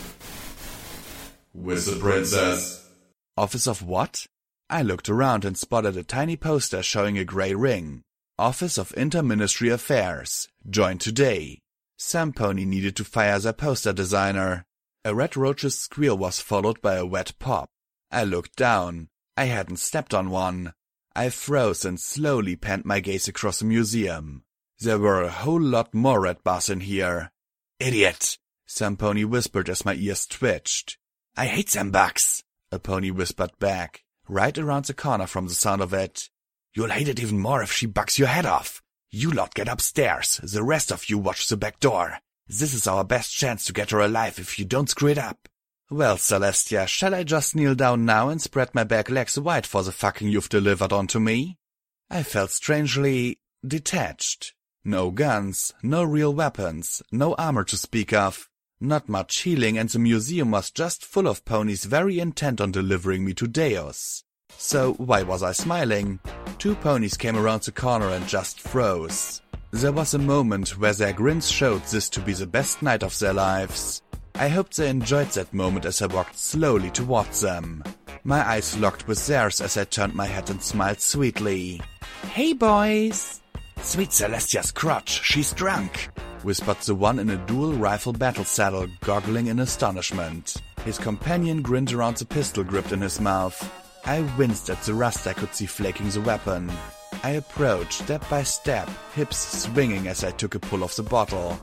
with the princess. Office of what? I looked around and spotted a tiny poster showing a grey ring. Office of Inter-Ministry Affairs. Join today. Some pony needed to fire their poster designer. A red roach's squeal was followed by a wet pop. I looked down. I hadn't stepped on one. I froze and slowly panned my gaze across the museum. There were a whole lot more red bars in here. Idiot! Some pony whispered as my ears twitched. I hate them bugs, a pony whispered back, right around the corner from the sound of it. You'll hate it even more if she bugs your head off. You lot get upstairs, the rest of you watch the back door. This is our best chance to get her alive if you don't screw it up. Well, Celestia, shall I just kneel down now and spread my back legs wide for the fucking you've delivered onto me? I felt strangely detached. No guns, no real weapons, no armor to speak of. Not much healing, and the museum was just full of ponies very intent on delivering me to Deus. So why was I smiling? 2 ponies came around the corner and just froze. There was a moment where their grins showed this to be the best night of their lives. I hoped they enjoyed that moment as I walked slowly towards them. My eyes locked with theirs as I turned my head and smiled sweetly. Hey boys! Sweet Celestia's crotch, she's drunk, whispered the one in a dual rifle battle saddle, goggling in astonishment. His companion grinned around the pistol gripped in his mouth. I winced at the rust I could see flaking the weapon. I approached step by step, hips swinging as I took a pull of the bottle.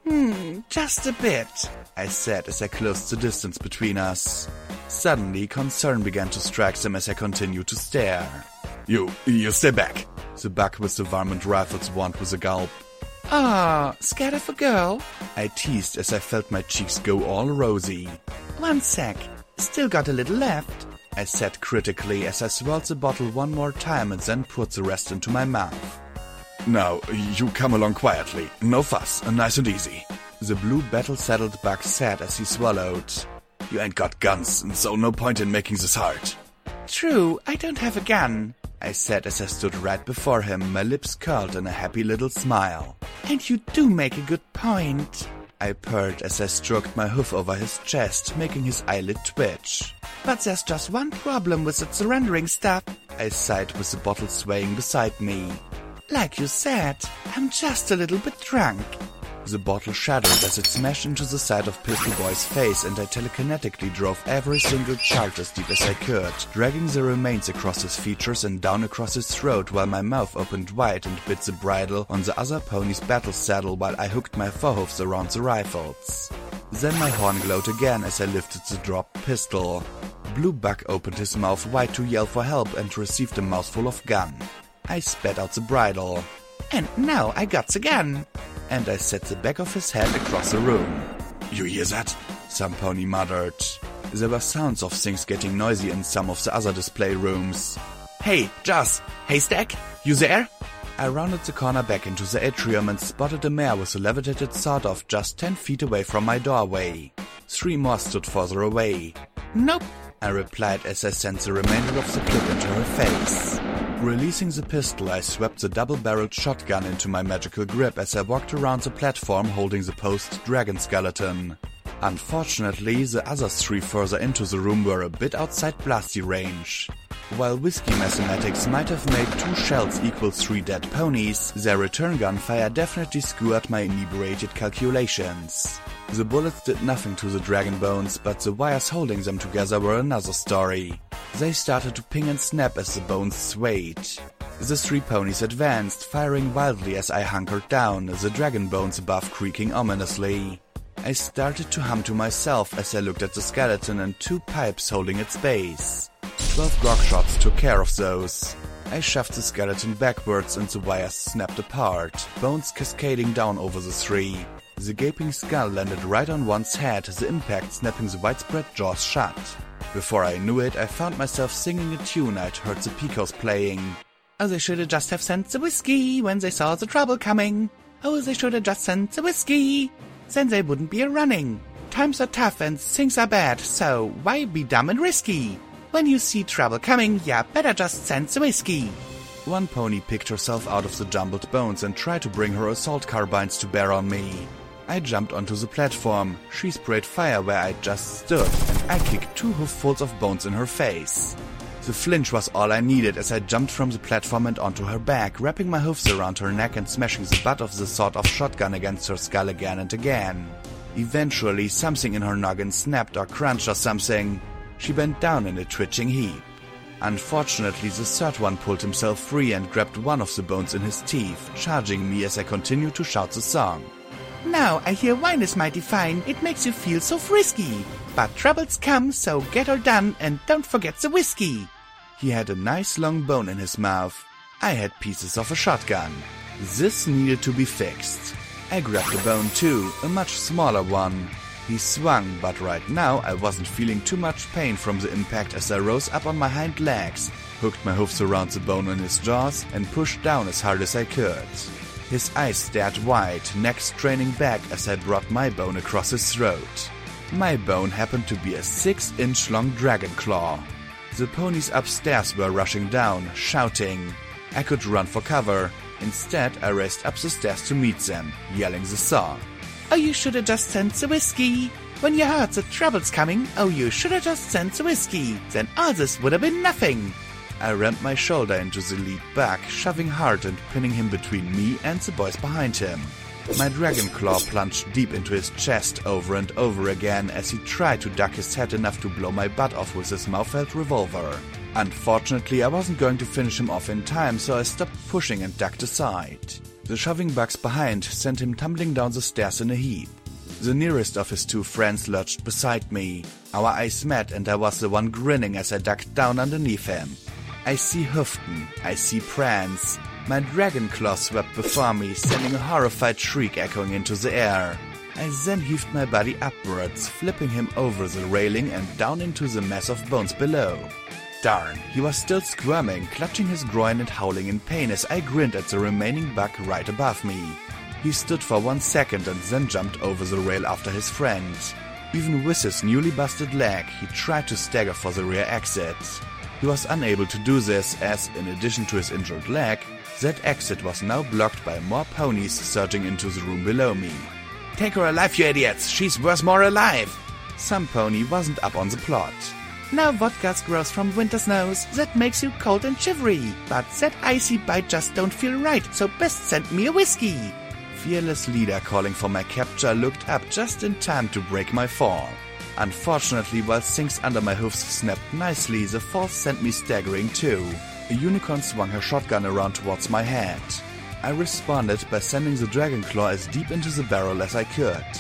Just a bit, I said as I closed the distance between us. Suddenly, concern began to strike them as I continued to stare. You stay back, the buck with the varmint rifles warned with a gulp. Ah, scared of a girl? I teased as I felt my cheeks go all rosy. 1 sec, still got a little left, I said critically as I swirled the bottle one more time and then poured the rest into my mouth. Now, you come along quietly, no fuss, nice and easy, the blue battle-saddled buck said as he swallowed. You ain't got guns, and so no point in making this hard. True, I don't have a gun, I said as I stood right before him, my lips curled in a happy little smile. And you do make a good point, I purred as I stroked my hoof over his chest, making his eyelid twitch. But there's just one problem with that surrendering stuff, I sighed with the bottle swaying beside me. Like you said, I'm just a little bit drunk. The bottle shattered as it smashed into the side of Pistol Boy's face, and I telekinetically drove every single chart as deep as I could, dragging the remains across his features and down across his throat while my mouth opened wide and bit the bridle on the other pony's battle saddle while I hooked my forehoofs around the rifles. Then my horn glowed again as I lifted the dropped pistol. Blue Buck opened his mouth wide to yell for help and received a mouthful of gun. I spat out the bridle. And now I got the gun. And I set the back of his head across the room. You hear that? Some pony muttered. There were sounds of things getting noisy in some of the other display rooms. Hey, Joss! Haystack! You there? I rounded the corner back into the atrium and spotted a mare with a levitated sword-off just 10 feet away from my doorway. 3 more stood further away. Nope, I replied as I sent the remainder of the clip into her face. Releasing the pistol, I swept the double-barreled shotgun into my magical grip as I walked around the platform holding the post-dragon skeleton. Unfortunately, the other 3 further into the room were a bit outside blasty range. While whiskey mathematics might have made 2 shells equal 3 dead ponies, their return gunfire definitely skewered my inebriated calculations. The bullets did nothing to the dragon bones, but the wires holding them together were another story. They started to ping and snap as the bones swayed. The 3 ponies advanced, firing wildly as I hunkered down, the dragon bones above creaking ominously. I started to hum to myself as I looked at the skeleton and 2 pipes holding its base. 12 grog shots took care of those. I shoved the skeleton backwards and the wires snapped apart, bones cascading down over the 3. The gaping skull landed right on one's head, the impact snapping the widespread jaws shut. Before I knew it, I found myself singing a tune I'd heard the Picos playing. Oh, they should have just have sent the whiskey when they saw the trouble coming. Oh, they should have just sent the whiskey. Then they wouldn't be a-running. Times are tough and things are bad, so why be dumb and risky? When you see trouble coming, ya better just send the whiskey. One pony picked herself out of the jumbled bones and tried to bring her assault carbines to bear on me. I jumped onto the platform. She sprayed fire where I just stood, and I kicked 2 hooffuls of bones in her face. The flinch was all I needed as I jumped from the platform and onto her back, wrapping my hoofs around her neck and smashing the butt of the sawed-off shotgun against her skull again and again. Eventually, something in her noggin snapped or crunched or something. She bent down in a twitching heap. Unfortunately, the 3rd one pulled himself free and grabbed one of the bones in his teeth, charging me as I continued to shout the song. Now I hear wine is mighty fine, it makes you feel so frisky. But troubles come, so get her done and don't forget the whiskey. He had a nice long bone in his mouth. I had pieces of a shotgun. This needed to be fixed. I grabbed a bone too, a much smaller one. He swung, but right now I wasn't feeling too much pain from the impact as I rose up on my hind legs, hooked my hoofs around the bone in his jaws, and pushed down as hard as I could. His eyes stared wide, neck straining back as I brought my bone across his throat. My bone happened to be a 6-inch long dragon claw. The ponies upstairs were rushing down, shouting. I could run for cover. Instead, I raced up the stairs to meet them, yelling the song. Oh, you should have just sent the whiskey. When you heard the trouble's coming, oh, you should have just sent the whiskey. Then all this would have been nothing. I rammed my shoulder into the lead back, shoving hard and pinning him between me and the boys behind him. My dragon claw plunged deep into his chest over and over again as he tried to duck his head enough to blow my butt off with his mouth-held revolver. Unfortunately, I wasn't going to finish him off in time, so I stopped pushing and ducked aside. The shoving bugs behind sent him tumbling down the stairs in a heap. The nearest of his 2 friends lurched beside me. Our eyes met and I was the one grinning as I ducked down underneath him. I see Hüften, I see Prance. My dragon claw swept before me, sending a horrified shriek echoing into the air. I then heaved my body upwards, flipping him over the railing and down into the mass of bones below. Darn, he was still squirming, clutching his groin and howling in pain as I grinned at the remaining bug right above me. He stood for 1 second and then jumped over the rail after his friend. Even with his newly busted leg, he tried to stagger for the rear exit. He was unable to do this as, in addition to his injured leg, that exit was now blocked by more ponies surging into the room below me. Take her alive, you idiots! She's worth more alive! Some pony wasn't up on the plot. Now vodka's grows from winter's nose, that makes you cold and shivery. But that icy bite just don't feel right, so best send me a whiskey. Fearless leader calling for my capture looked up just in time to break my fall. Unfortunately, while things under my hoofs snapped nicely, the fall sent me staggering too. A unicorn swung her shotgun around towards my head. I responded by sending the dragon claw as deep into the barrel as I could.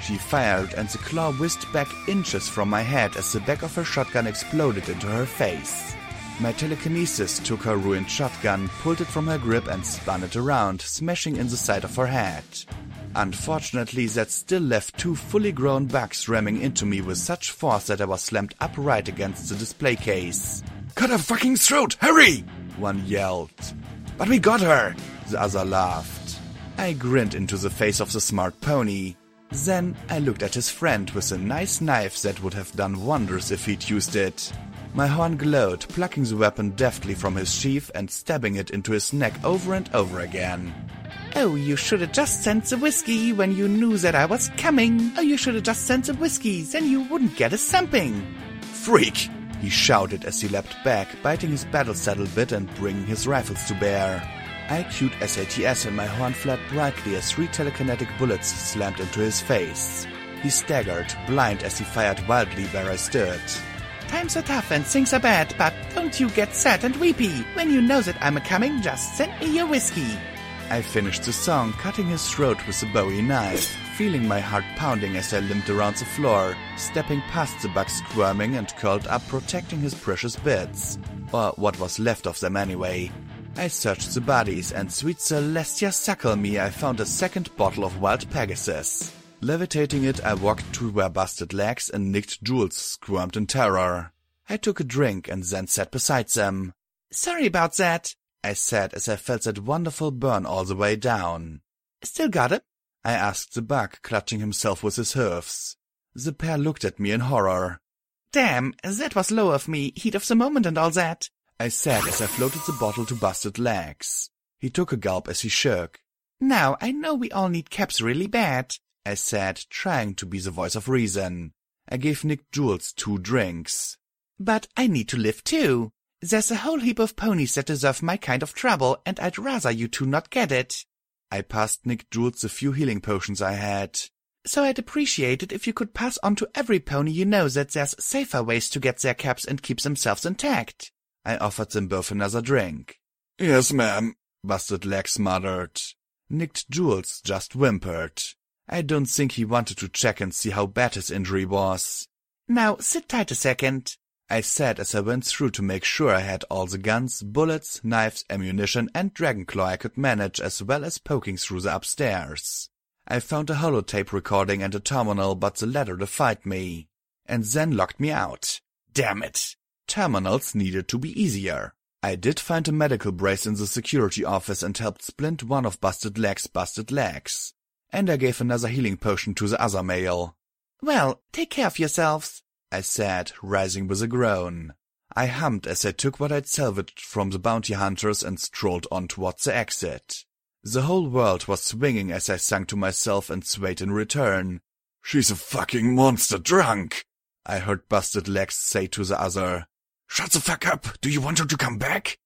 She fired, and the claw whizzed back inches from my head as the back of her shotgun exploded into her face. My telekinesis took her ruined shotgun, pulled it from her grip and spun it around, smashing in the side of her head. Unfortunately, that still left 2 fully grown bugs ramming into me with such force that I was slammed upright against the display case. "Cut her fucking throat! Hurry!" one yelled. "But we got her!" the other laughed. I grinned into the face of the smart pony. Then I looked at his friend with a nice knife that would have done wonders if he'd used it. My horn glowed, plucking the weapon deftly from his sheath and stabbing it into his neck over and over again. Oh, you should have just sent the whiskey when you knew that I was coming. Oh, you should have just sent the whiskey, then you wouldn't get a thumping. "Freak!" he shouted as he leapt back, biting his battle saddle bit and bringing his rifles to bear. I cued SATS and my horn flared brightly as 3 telekinetic bullets slammed into his face. He staggered, blind as he fired wildly where I stood. Times are tough and things are bad, but don't you get sad and weepy. When you know that I'm a-coming, just send me your whiskey. I finished the song, cutting his throat with a Bowie knife, feeling my heart pounding as I limped around the floor, stepping past the bugs squirming and curled up, protecting his precious bits. Or what was left of them anyway. I searched the bodies, and sweet Celestia suckle me, I found a second bottle of Wild Pegasus. Levitating it, I walked to where Busted Legs and Nicked Jules squirmed in terror. I took a drink and then sat beside them. Sorry about that, I said as I felt that wonderful burn all the way down. Still got it? I asked the bug, clutching himself with his hooves. The pair looked at me in horror. Damn, that was low of me, heat of the moment and all that, I said as I floated the bottle to Busted Legs. He took a gulp as he shook. Now I know we all need caps really bad, I said, trying to be the voice of reason. I gave Nick Jules 2 drinks. But I need to live too. There's a whole heap of ponies that deserve my kind of trouble, and I'd rather you two not get it. I passed Nick Jules the few healing potions I had. So I'd appreciate it if you could pass on to every pony you know that there's safer ways to get their caps and keep themselves intact. I offered them both another drink. "Yes, ma'am," Busted Legs muttered. Nicked Jules just whimpered. I don't think he wanted to check and see how bad his injury was. Now sit tight a second, I said as I went through to make sure I had all the guns, bullets, knives, ammunition and Dragonclaw I could manage, as well as poking through the upstairs. I found a holotape recording and a terminal, but the latter defied me. And then locked me out. Damn it! Terminals needed to be easier. I did find a medical brace in the security office and helped splint one of Busted Legs. And I gave another healing potion to the other male. Well, take care of yourselves, I said, rising with a groan. I hummed as I took what I'd salvaged from the bounty hunters and strolled on towards the exit. The whole world was swinging as I sung to myself and swayed in return. "She's a fucking monster drunk," I heard Busted Legs say to the other. "Shut the fuck up! Do you want her to come back?"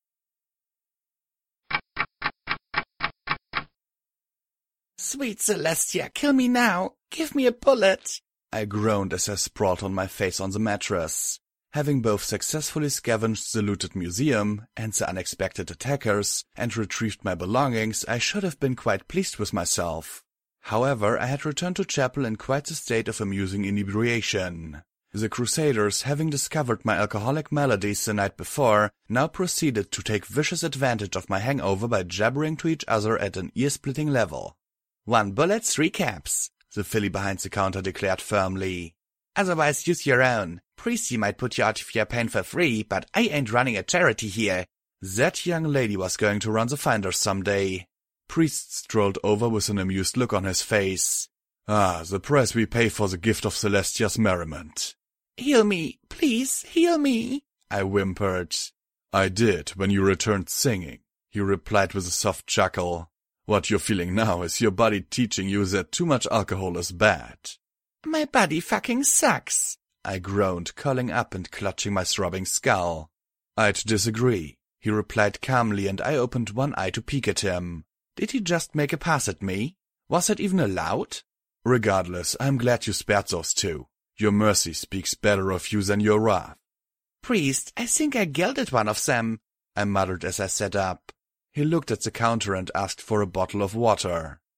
Sweet Celestia, kill me now! Give me a bullet! I groaned as I sprawled on my face on the mattress. Having both successfully scavenged the looted museum and the unexpected attackers and retrieved my belongings, I should have been quite pleased with myself. However, I had returned to chapel in quite a state of amusing inebriation. The Crusaders, having discovered my alcoholic maladies the night before, now proceeded to take vicious advantage of my hangover by jabbering to each other at an ear-splitting level. 1 bullet, 3 caps, the filly behind the counter declared firmly. Otherwise use your own. Priesty might put you out of your pain for free, but I ain't running a charity here. That young lady was going to run the Finders someday. Priest strolled over with an amused look on his face. "Ah, the price we pay for the gift of Celestia's merriment." "Heal me, please, heal me," I whimpered. "I did when you returned singing," he replied with a soft chuckle. "What you're feeling now is your body teaching you that too much alcohol is bad." "My body fucking sucks," I groaned, curling up and clutching my throbbing skull. "I'd disagree," he replied calmly, and I opened one eye to peek at him. Did he just make a pass at me? Was it even allowed? "Regardless, I'm glad you spared those two. Your mercy speaks better of you than your wrath." "Priest, I think I gelded one of them," I muttered as I sat up. He looked at the counter and asked for a bottle of water.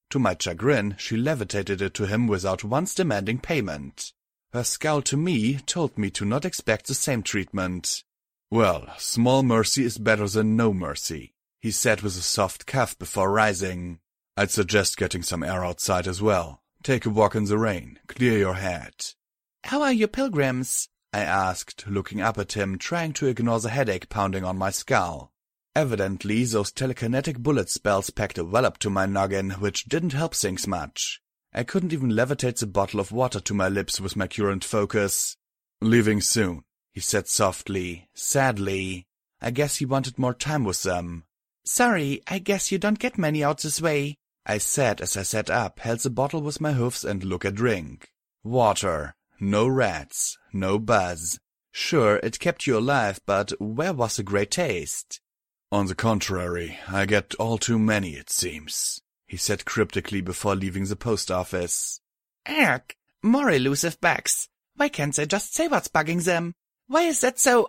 To my chagrin, she levitated it to him without once demanding payment. Her scowl to me told me to not expect the same treatment. "Well, small mercy is better than no mercy," he said with a soft cough before rising. "I'd suggest getting some air outside as well. Take a walk in the rain, clear your head." "How are your pilgrims?" I asked, looking up at him, trying to ignore the headache pounding on my skull. Evidently, those telekinetic bullet spells packed a wallop to my noggin, which didn't help things much. I couldn't even levitate the bottle of water to my lips with my current focus. "Leaving soon," he said softly, sadly. I guess he wanted more time with them. "Sorry, I guess you don't get many out this way," I said as I sat up, held the bottle with my hoofs and look a drink. Water. No rats. No buzz. Sure, it kept you alive, but where was the great taste? "On the contrary, I get all too many, it seems," he said cryptically before leaving the post office. "Ark, more elusive bugs. Why can't they just say what's bugging them? Why is that so—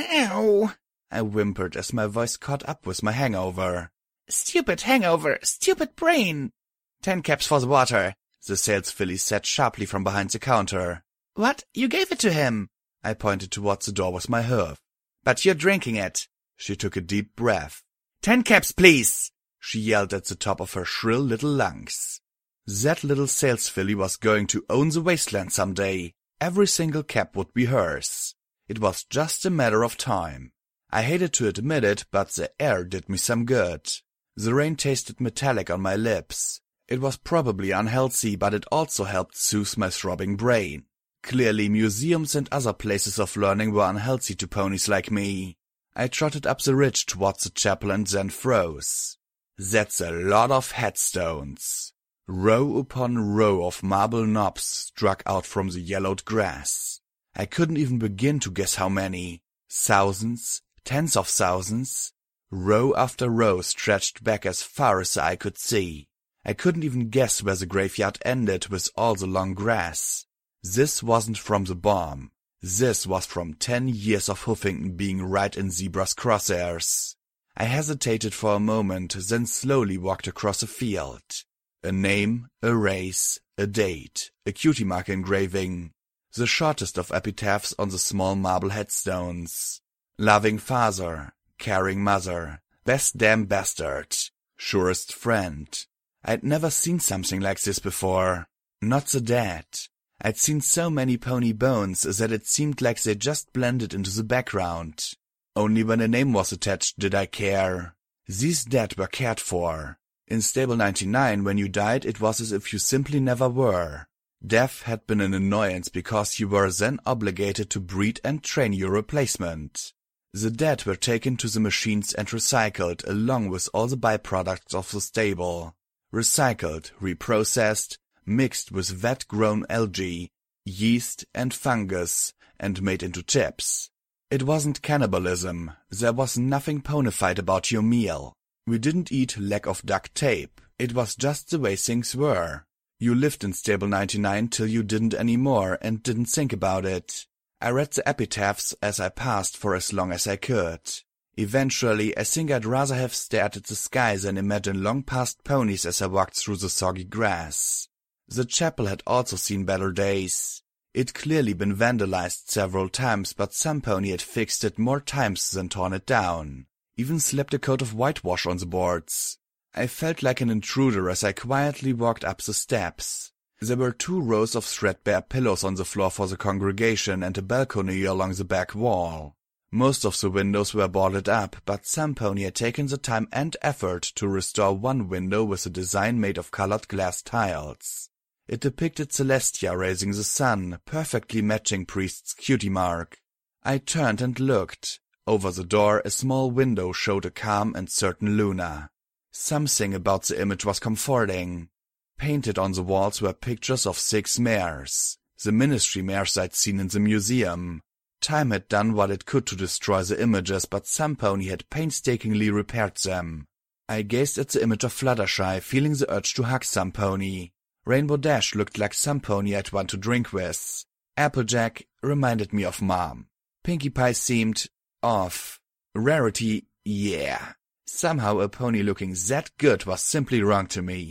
Ow!" I whimpered as my voice caught up with my hangover. "Stupid hangover, stupid brain." 10 caps for the water," the sales filly said sharply from behind the counter. "What? You gave it to him?" I pointed towards the door with my hoof. "But you're drinking it." She took a deep breath. 10 caps, please," she yelled at the top of her shrill little lungs. That little sales filly was going to own the wasteland someday. Every single cap would be hers. It was just a matter of time. I hated to admit it, but the air did me some good. The rain tasted metallic on my lips. It was probably unhealthy, but it also helped soothe my throbbing brain. Clearly, museums and other places of learning were unhealthy to ponies like me. I trotted up the ridge towards the chapel and then froze. That's a lot of headstones. Row upon row of marble knobs struck out from the yellowed grass. I couldn't even begin to guess how many. Thousands, tens of thousands. Row after row stretched back as far as the eye could see. I couldn't even guess where the graveyard ended with all the long grass. This wasn't from the bomb. This was from 10 years of Huffington being right in Zebra's crosshairs. I hesitated for a moment, then slowly walked across a field. A name, a race, a date, a cutie mark engraving. The shortest of epitaphs on the small marble headstones. Loving father, caring mother, best damn bastard, surest friend. I'd never seen something like this before. Not the dead. I'd seen so many pony bones that it seemed like they just blended into the background. Only when a name was attached did I care. These dead were cared for. In Stable 99, when you died, it was as if you simply never were. Death had been an annoyance because you were then obligated to breed and train your replacement. The dead were taken to the machines and recycled along with all the byproducts of the stable. Recycled, reprocessed, mixed with vat-grown algae, yeast and fungus, and made into chips. It wasn't cannibalism. There was nothing ponified about your meal. We didn't eat lack of duct tape. It was just the way things were. You lived in Stable 99 till you didn't anymore and didn't think about it. I read the epitaphs as I passed for as long as I could. Eventually, I think I'd rather have stared at the sky than imagine long-past ponies as I walked through the soggy grass. The chapel had also seen better days. It'd clearly been vandalized several times, but some pony had fixed it more times than torn it down. Even slapped a coat of whitewash on the boards. I felt like an intruder as I quietly walked up the steps. There were 2 rows of threadbare pillows on the floor for the congregation and a balcony along the back wall. Most of the windows were boarded up, but some pony had taken the time and effort to restore one window with a design made of colored glass tiles. It depicted Celestia raising the sun, perfectly matching Priest's cutie mark. I turned and looked. Over the door, a small window showed a calm and certain Luna. Something about the image was comforting. Painted on the walls were pictures of 6 mares, the ministry mares I'd seen in the museum. Time had done what it could to destroy the images, but some pony had painstakingly repaired them. I gazed at the image of Fluttershy, feeling the urge to hug some pony. Rainbow Dash looked like some pony I'd want to drink with. Applejack reminded me of Mom. Pinkie Pie seemed off. Rarity, yeah. Somehow a pony looking that good was simply wrong to me.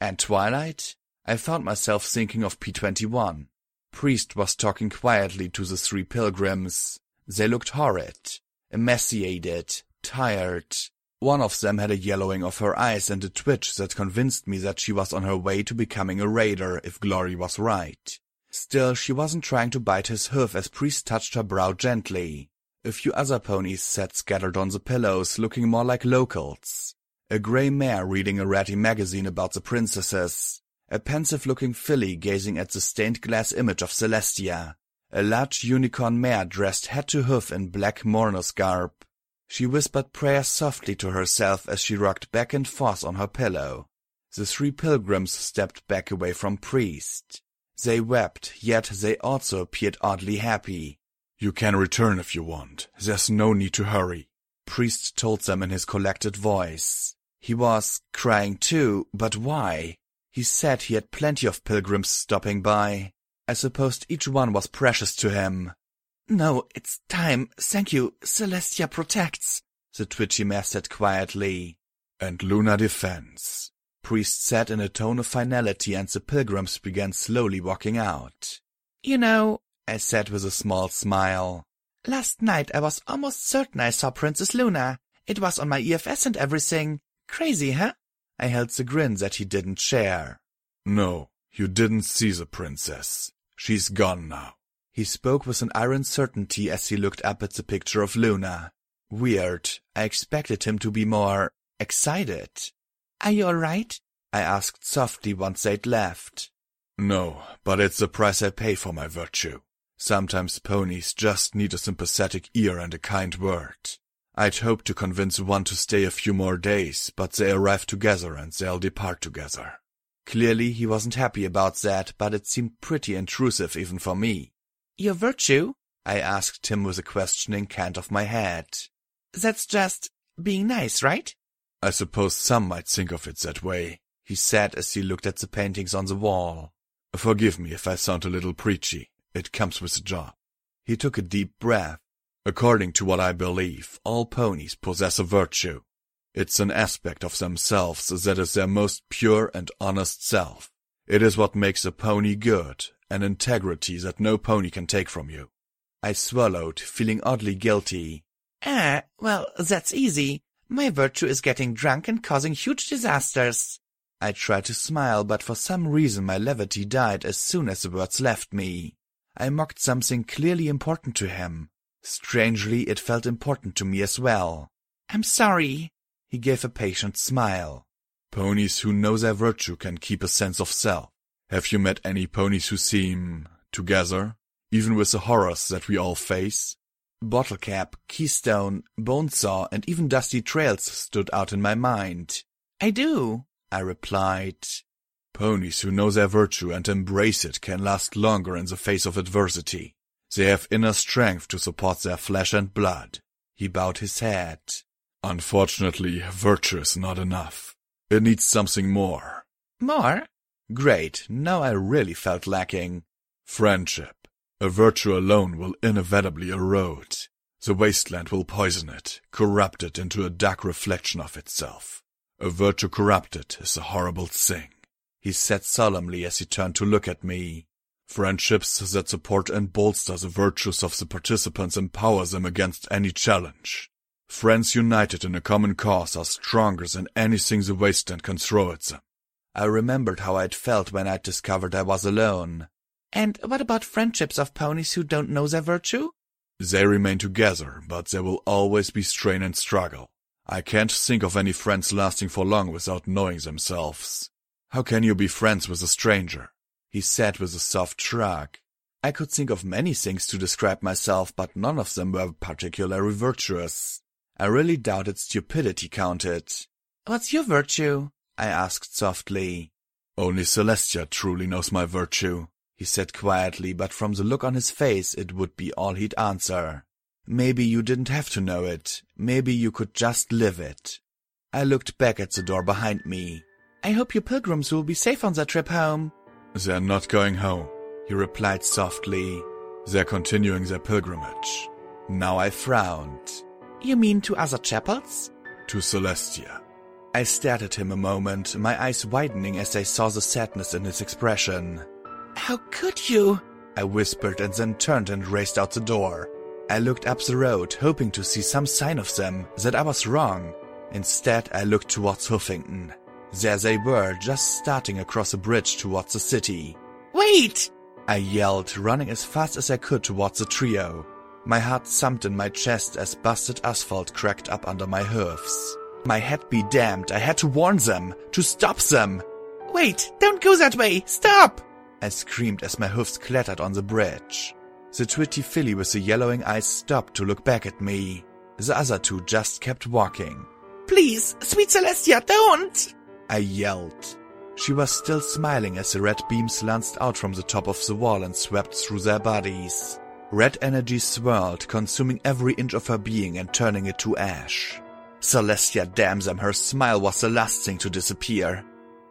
And twilight? I found myself thinking of P21. Priest was talking quietly to the 3 pilgrims. They looked horrid, emaciated, tired. One of them had a yellowing of her eyes and a twitch that convinced me that she was on her way to becoming a raider if Glory was right. Still, she wasn't trying to bite his hoof as Priest touched her brow gently. A few other ponies sat scattered on the pillows, looking more like locals. A grey mare reading a ratty magazine about the princesses. A pensive-looking filly gazing at the stained-glass image of Celestia. A large unicorn mare dressed head to hoof in black mourner's garb. She whispered prayers softly to herself as she rocked back and forth on her pillow. The 3 pilgrims stepped back away from Priest. They wept, yet they also appeared oddly happy. You can return if you want. There's no need to hurry, Priest told them in his collected voice. He was crying too, but why? He said he had plenty of pilgrims stopping by. I supposed each one was precious to him. No, it's time. Thank you. Celestia protects, the twitchy mare said quietly. And Luna defends, Priest said in a tone of finality, and the pilgrims began slowly walking out. You know, I said with a small smile. Last night I was almost certain I saw Princess Luna. It was on my EFS and everything. Crazy, huh? I held the grin that he didn't share. No, you didn't see the princess. She's gone now. He spoke with an iron certainty as he looked up at the picture of Luna. Weird. I expected him to be more excited. Are you all right? I asked softly once they'd left. No, but it's the price I pay for my virtue. Sometimes ponies just need a sympathetic ear and a kind word. I'd hoped to convince one to stay a few more days, but they arrived together and they'll depart together. Clearly he wasn't happy about that, but it seemed pretty intrusive even for me. Your virtue? I asked him with a questioning cant of my head. That's just being nice, right? I suppose some might think of it that way, he said as he looked at the paintings on the wall. Forgive me if I sound a little preachy. It comes with the job. He took a deep breath. According to what I believe, all ponies possess a virtue. It's an aspect of themselves that is their most pure and honest self. It is what makes a pony good, an integrity that no pony can take from you. I swallowed, feeling oddly guilty. Well, that's easy. My virtue is getting drunk and causing huge disasters. I tried to smile, but for some reason my levity died as soon as the words left me. I mocked something clearly important to him. Strangely, it felt important to me as well. I'm sorry. He gave a patient smile. Ponies who know their virtue can keep a sense of self. Have you met any ponies who seem together, even with the horrors that we all face? Bottlecap, Keystone, Bonesaw, and even Dusty Trails stood out in my mind. I do, I replied. Ponies who know their virtue and embrace it can last longer in the face of adversity. They have inner strength to support their flesh and blood. He bowed his head. Unfortunately, virtue is not enough. It needs something more. More? Great, now I really felt lacking. Friendship. A virtue alone will inevitably erode. The wasteland will poison it, corrupt it into a dark reflection of itself. A virtue corrupted is a horrible thing, he said solemnly as he turned to look at me. Friendships that support and bolster the virtues of the participants empower them against any challenge. Friends united in a common cause are stronger than anything the wasteland can throw at them. I remembered how I'd felt when I'd discovered I was alone. And what about friendships of ponies who don't know their virtue? They remain together, but there will always be strain and struggle. I can't think of any friends lasting for long without knowing themselves. How can you be friends with a stranger? He said with a soft shrug. I could think of many things to describe myself, but none of them were particularly virtuous. I really doubted stupidity counted. What's your virtue? I asked softly. Only Celestia truly knows my virtue, he said quietly, but from the look on his face it would be all he'd answer. Maybe you didn't have to know it. Maybe you could just live it. I looked back at the door behind me. I hope you pilgrims will be safe on their trip home. They're not going home, he replied softly. They're continuing their pilgrimage. Now I frowned. You mean to other chapels? To Celestia. I stared at him a moment, my eyes widening as I saw the sadness in his expression. How could you? I whispered and then turned and raced out the door. I looked up the road, hoping to see some sign of them, that I was wrong. Instead, I looked towards Huffington. There they were, just starting across a bridge towards the city. Wait! I yelled, running as fast as I could towards the trio. My heart thumped in my chest as busted asphalt cracked up under my hoofs. My head be damned, I had to warn them, to stop them. Wait, don't go that way, stop! I screamed as my hoofs clattered on the bridge. The twitty filly with the yellowing eyes stopped to look back at me. The other two just kept walking. Please, sweet Celestia, don't! I yelled. She was still smiling as the red beams lanced out from the top of the wall and swept through their bodies. Red energy swirled, consuming every inch of her being and turning it to ash. Celestia, damn them, her smile was the last thing to disappear.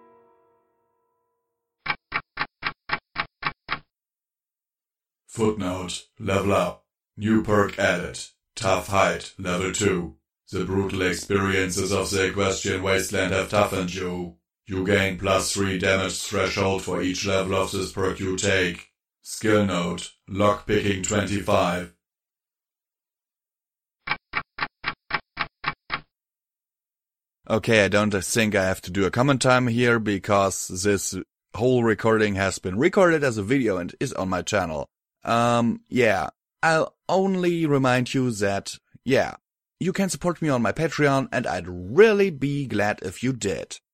Footnote. Level up. New perk added. Tough height. Level 2. The brutal experiences of the Equestrian Wasteland have toughened you. You gain +3 damage threshold for each level of this perk you take. Skill note. Lockpicking 25. Okay, I don't think I have to do a comment time here because this whole recording has been recorded as a video and is on my channel. Yeah, I'll only remind you that, yeah, you can support me on my Patreon and I'd really be glad if you did.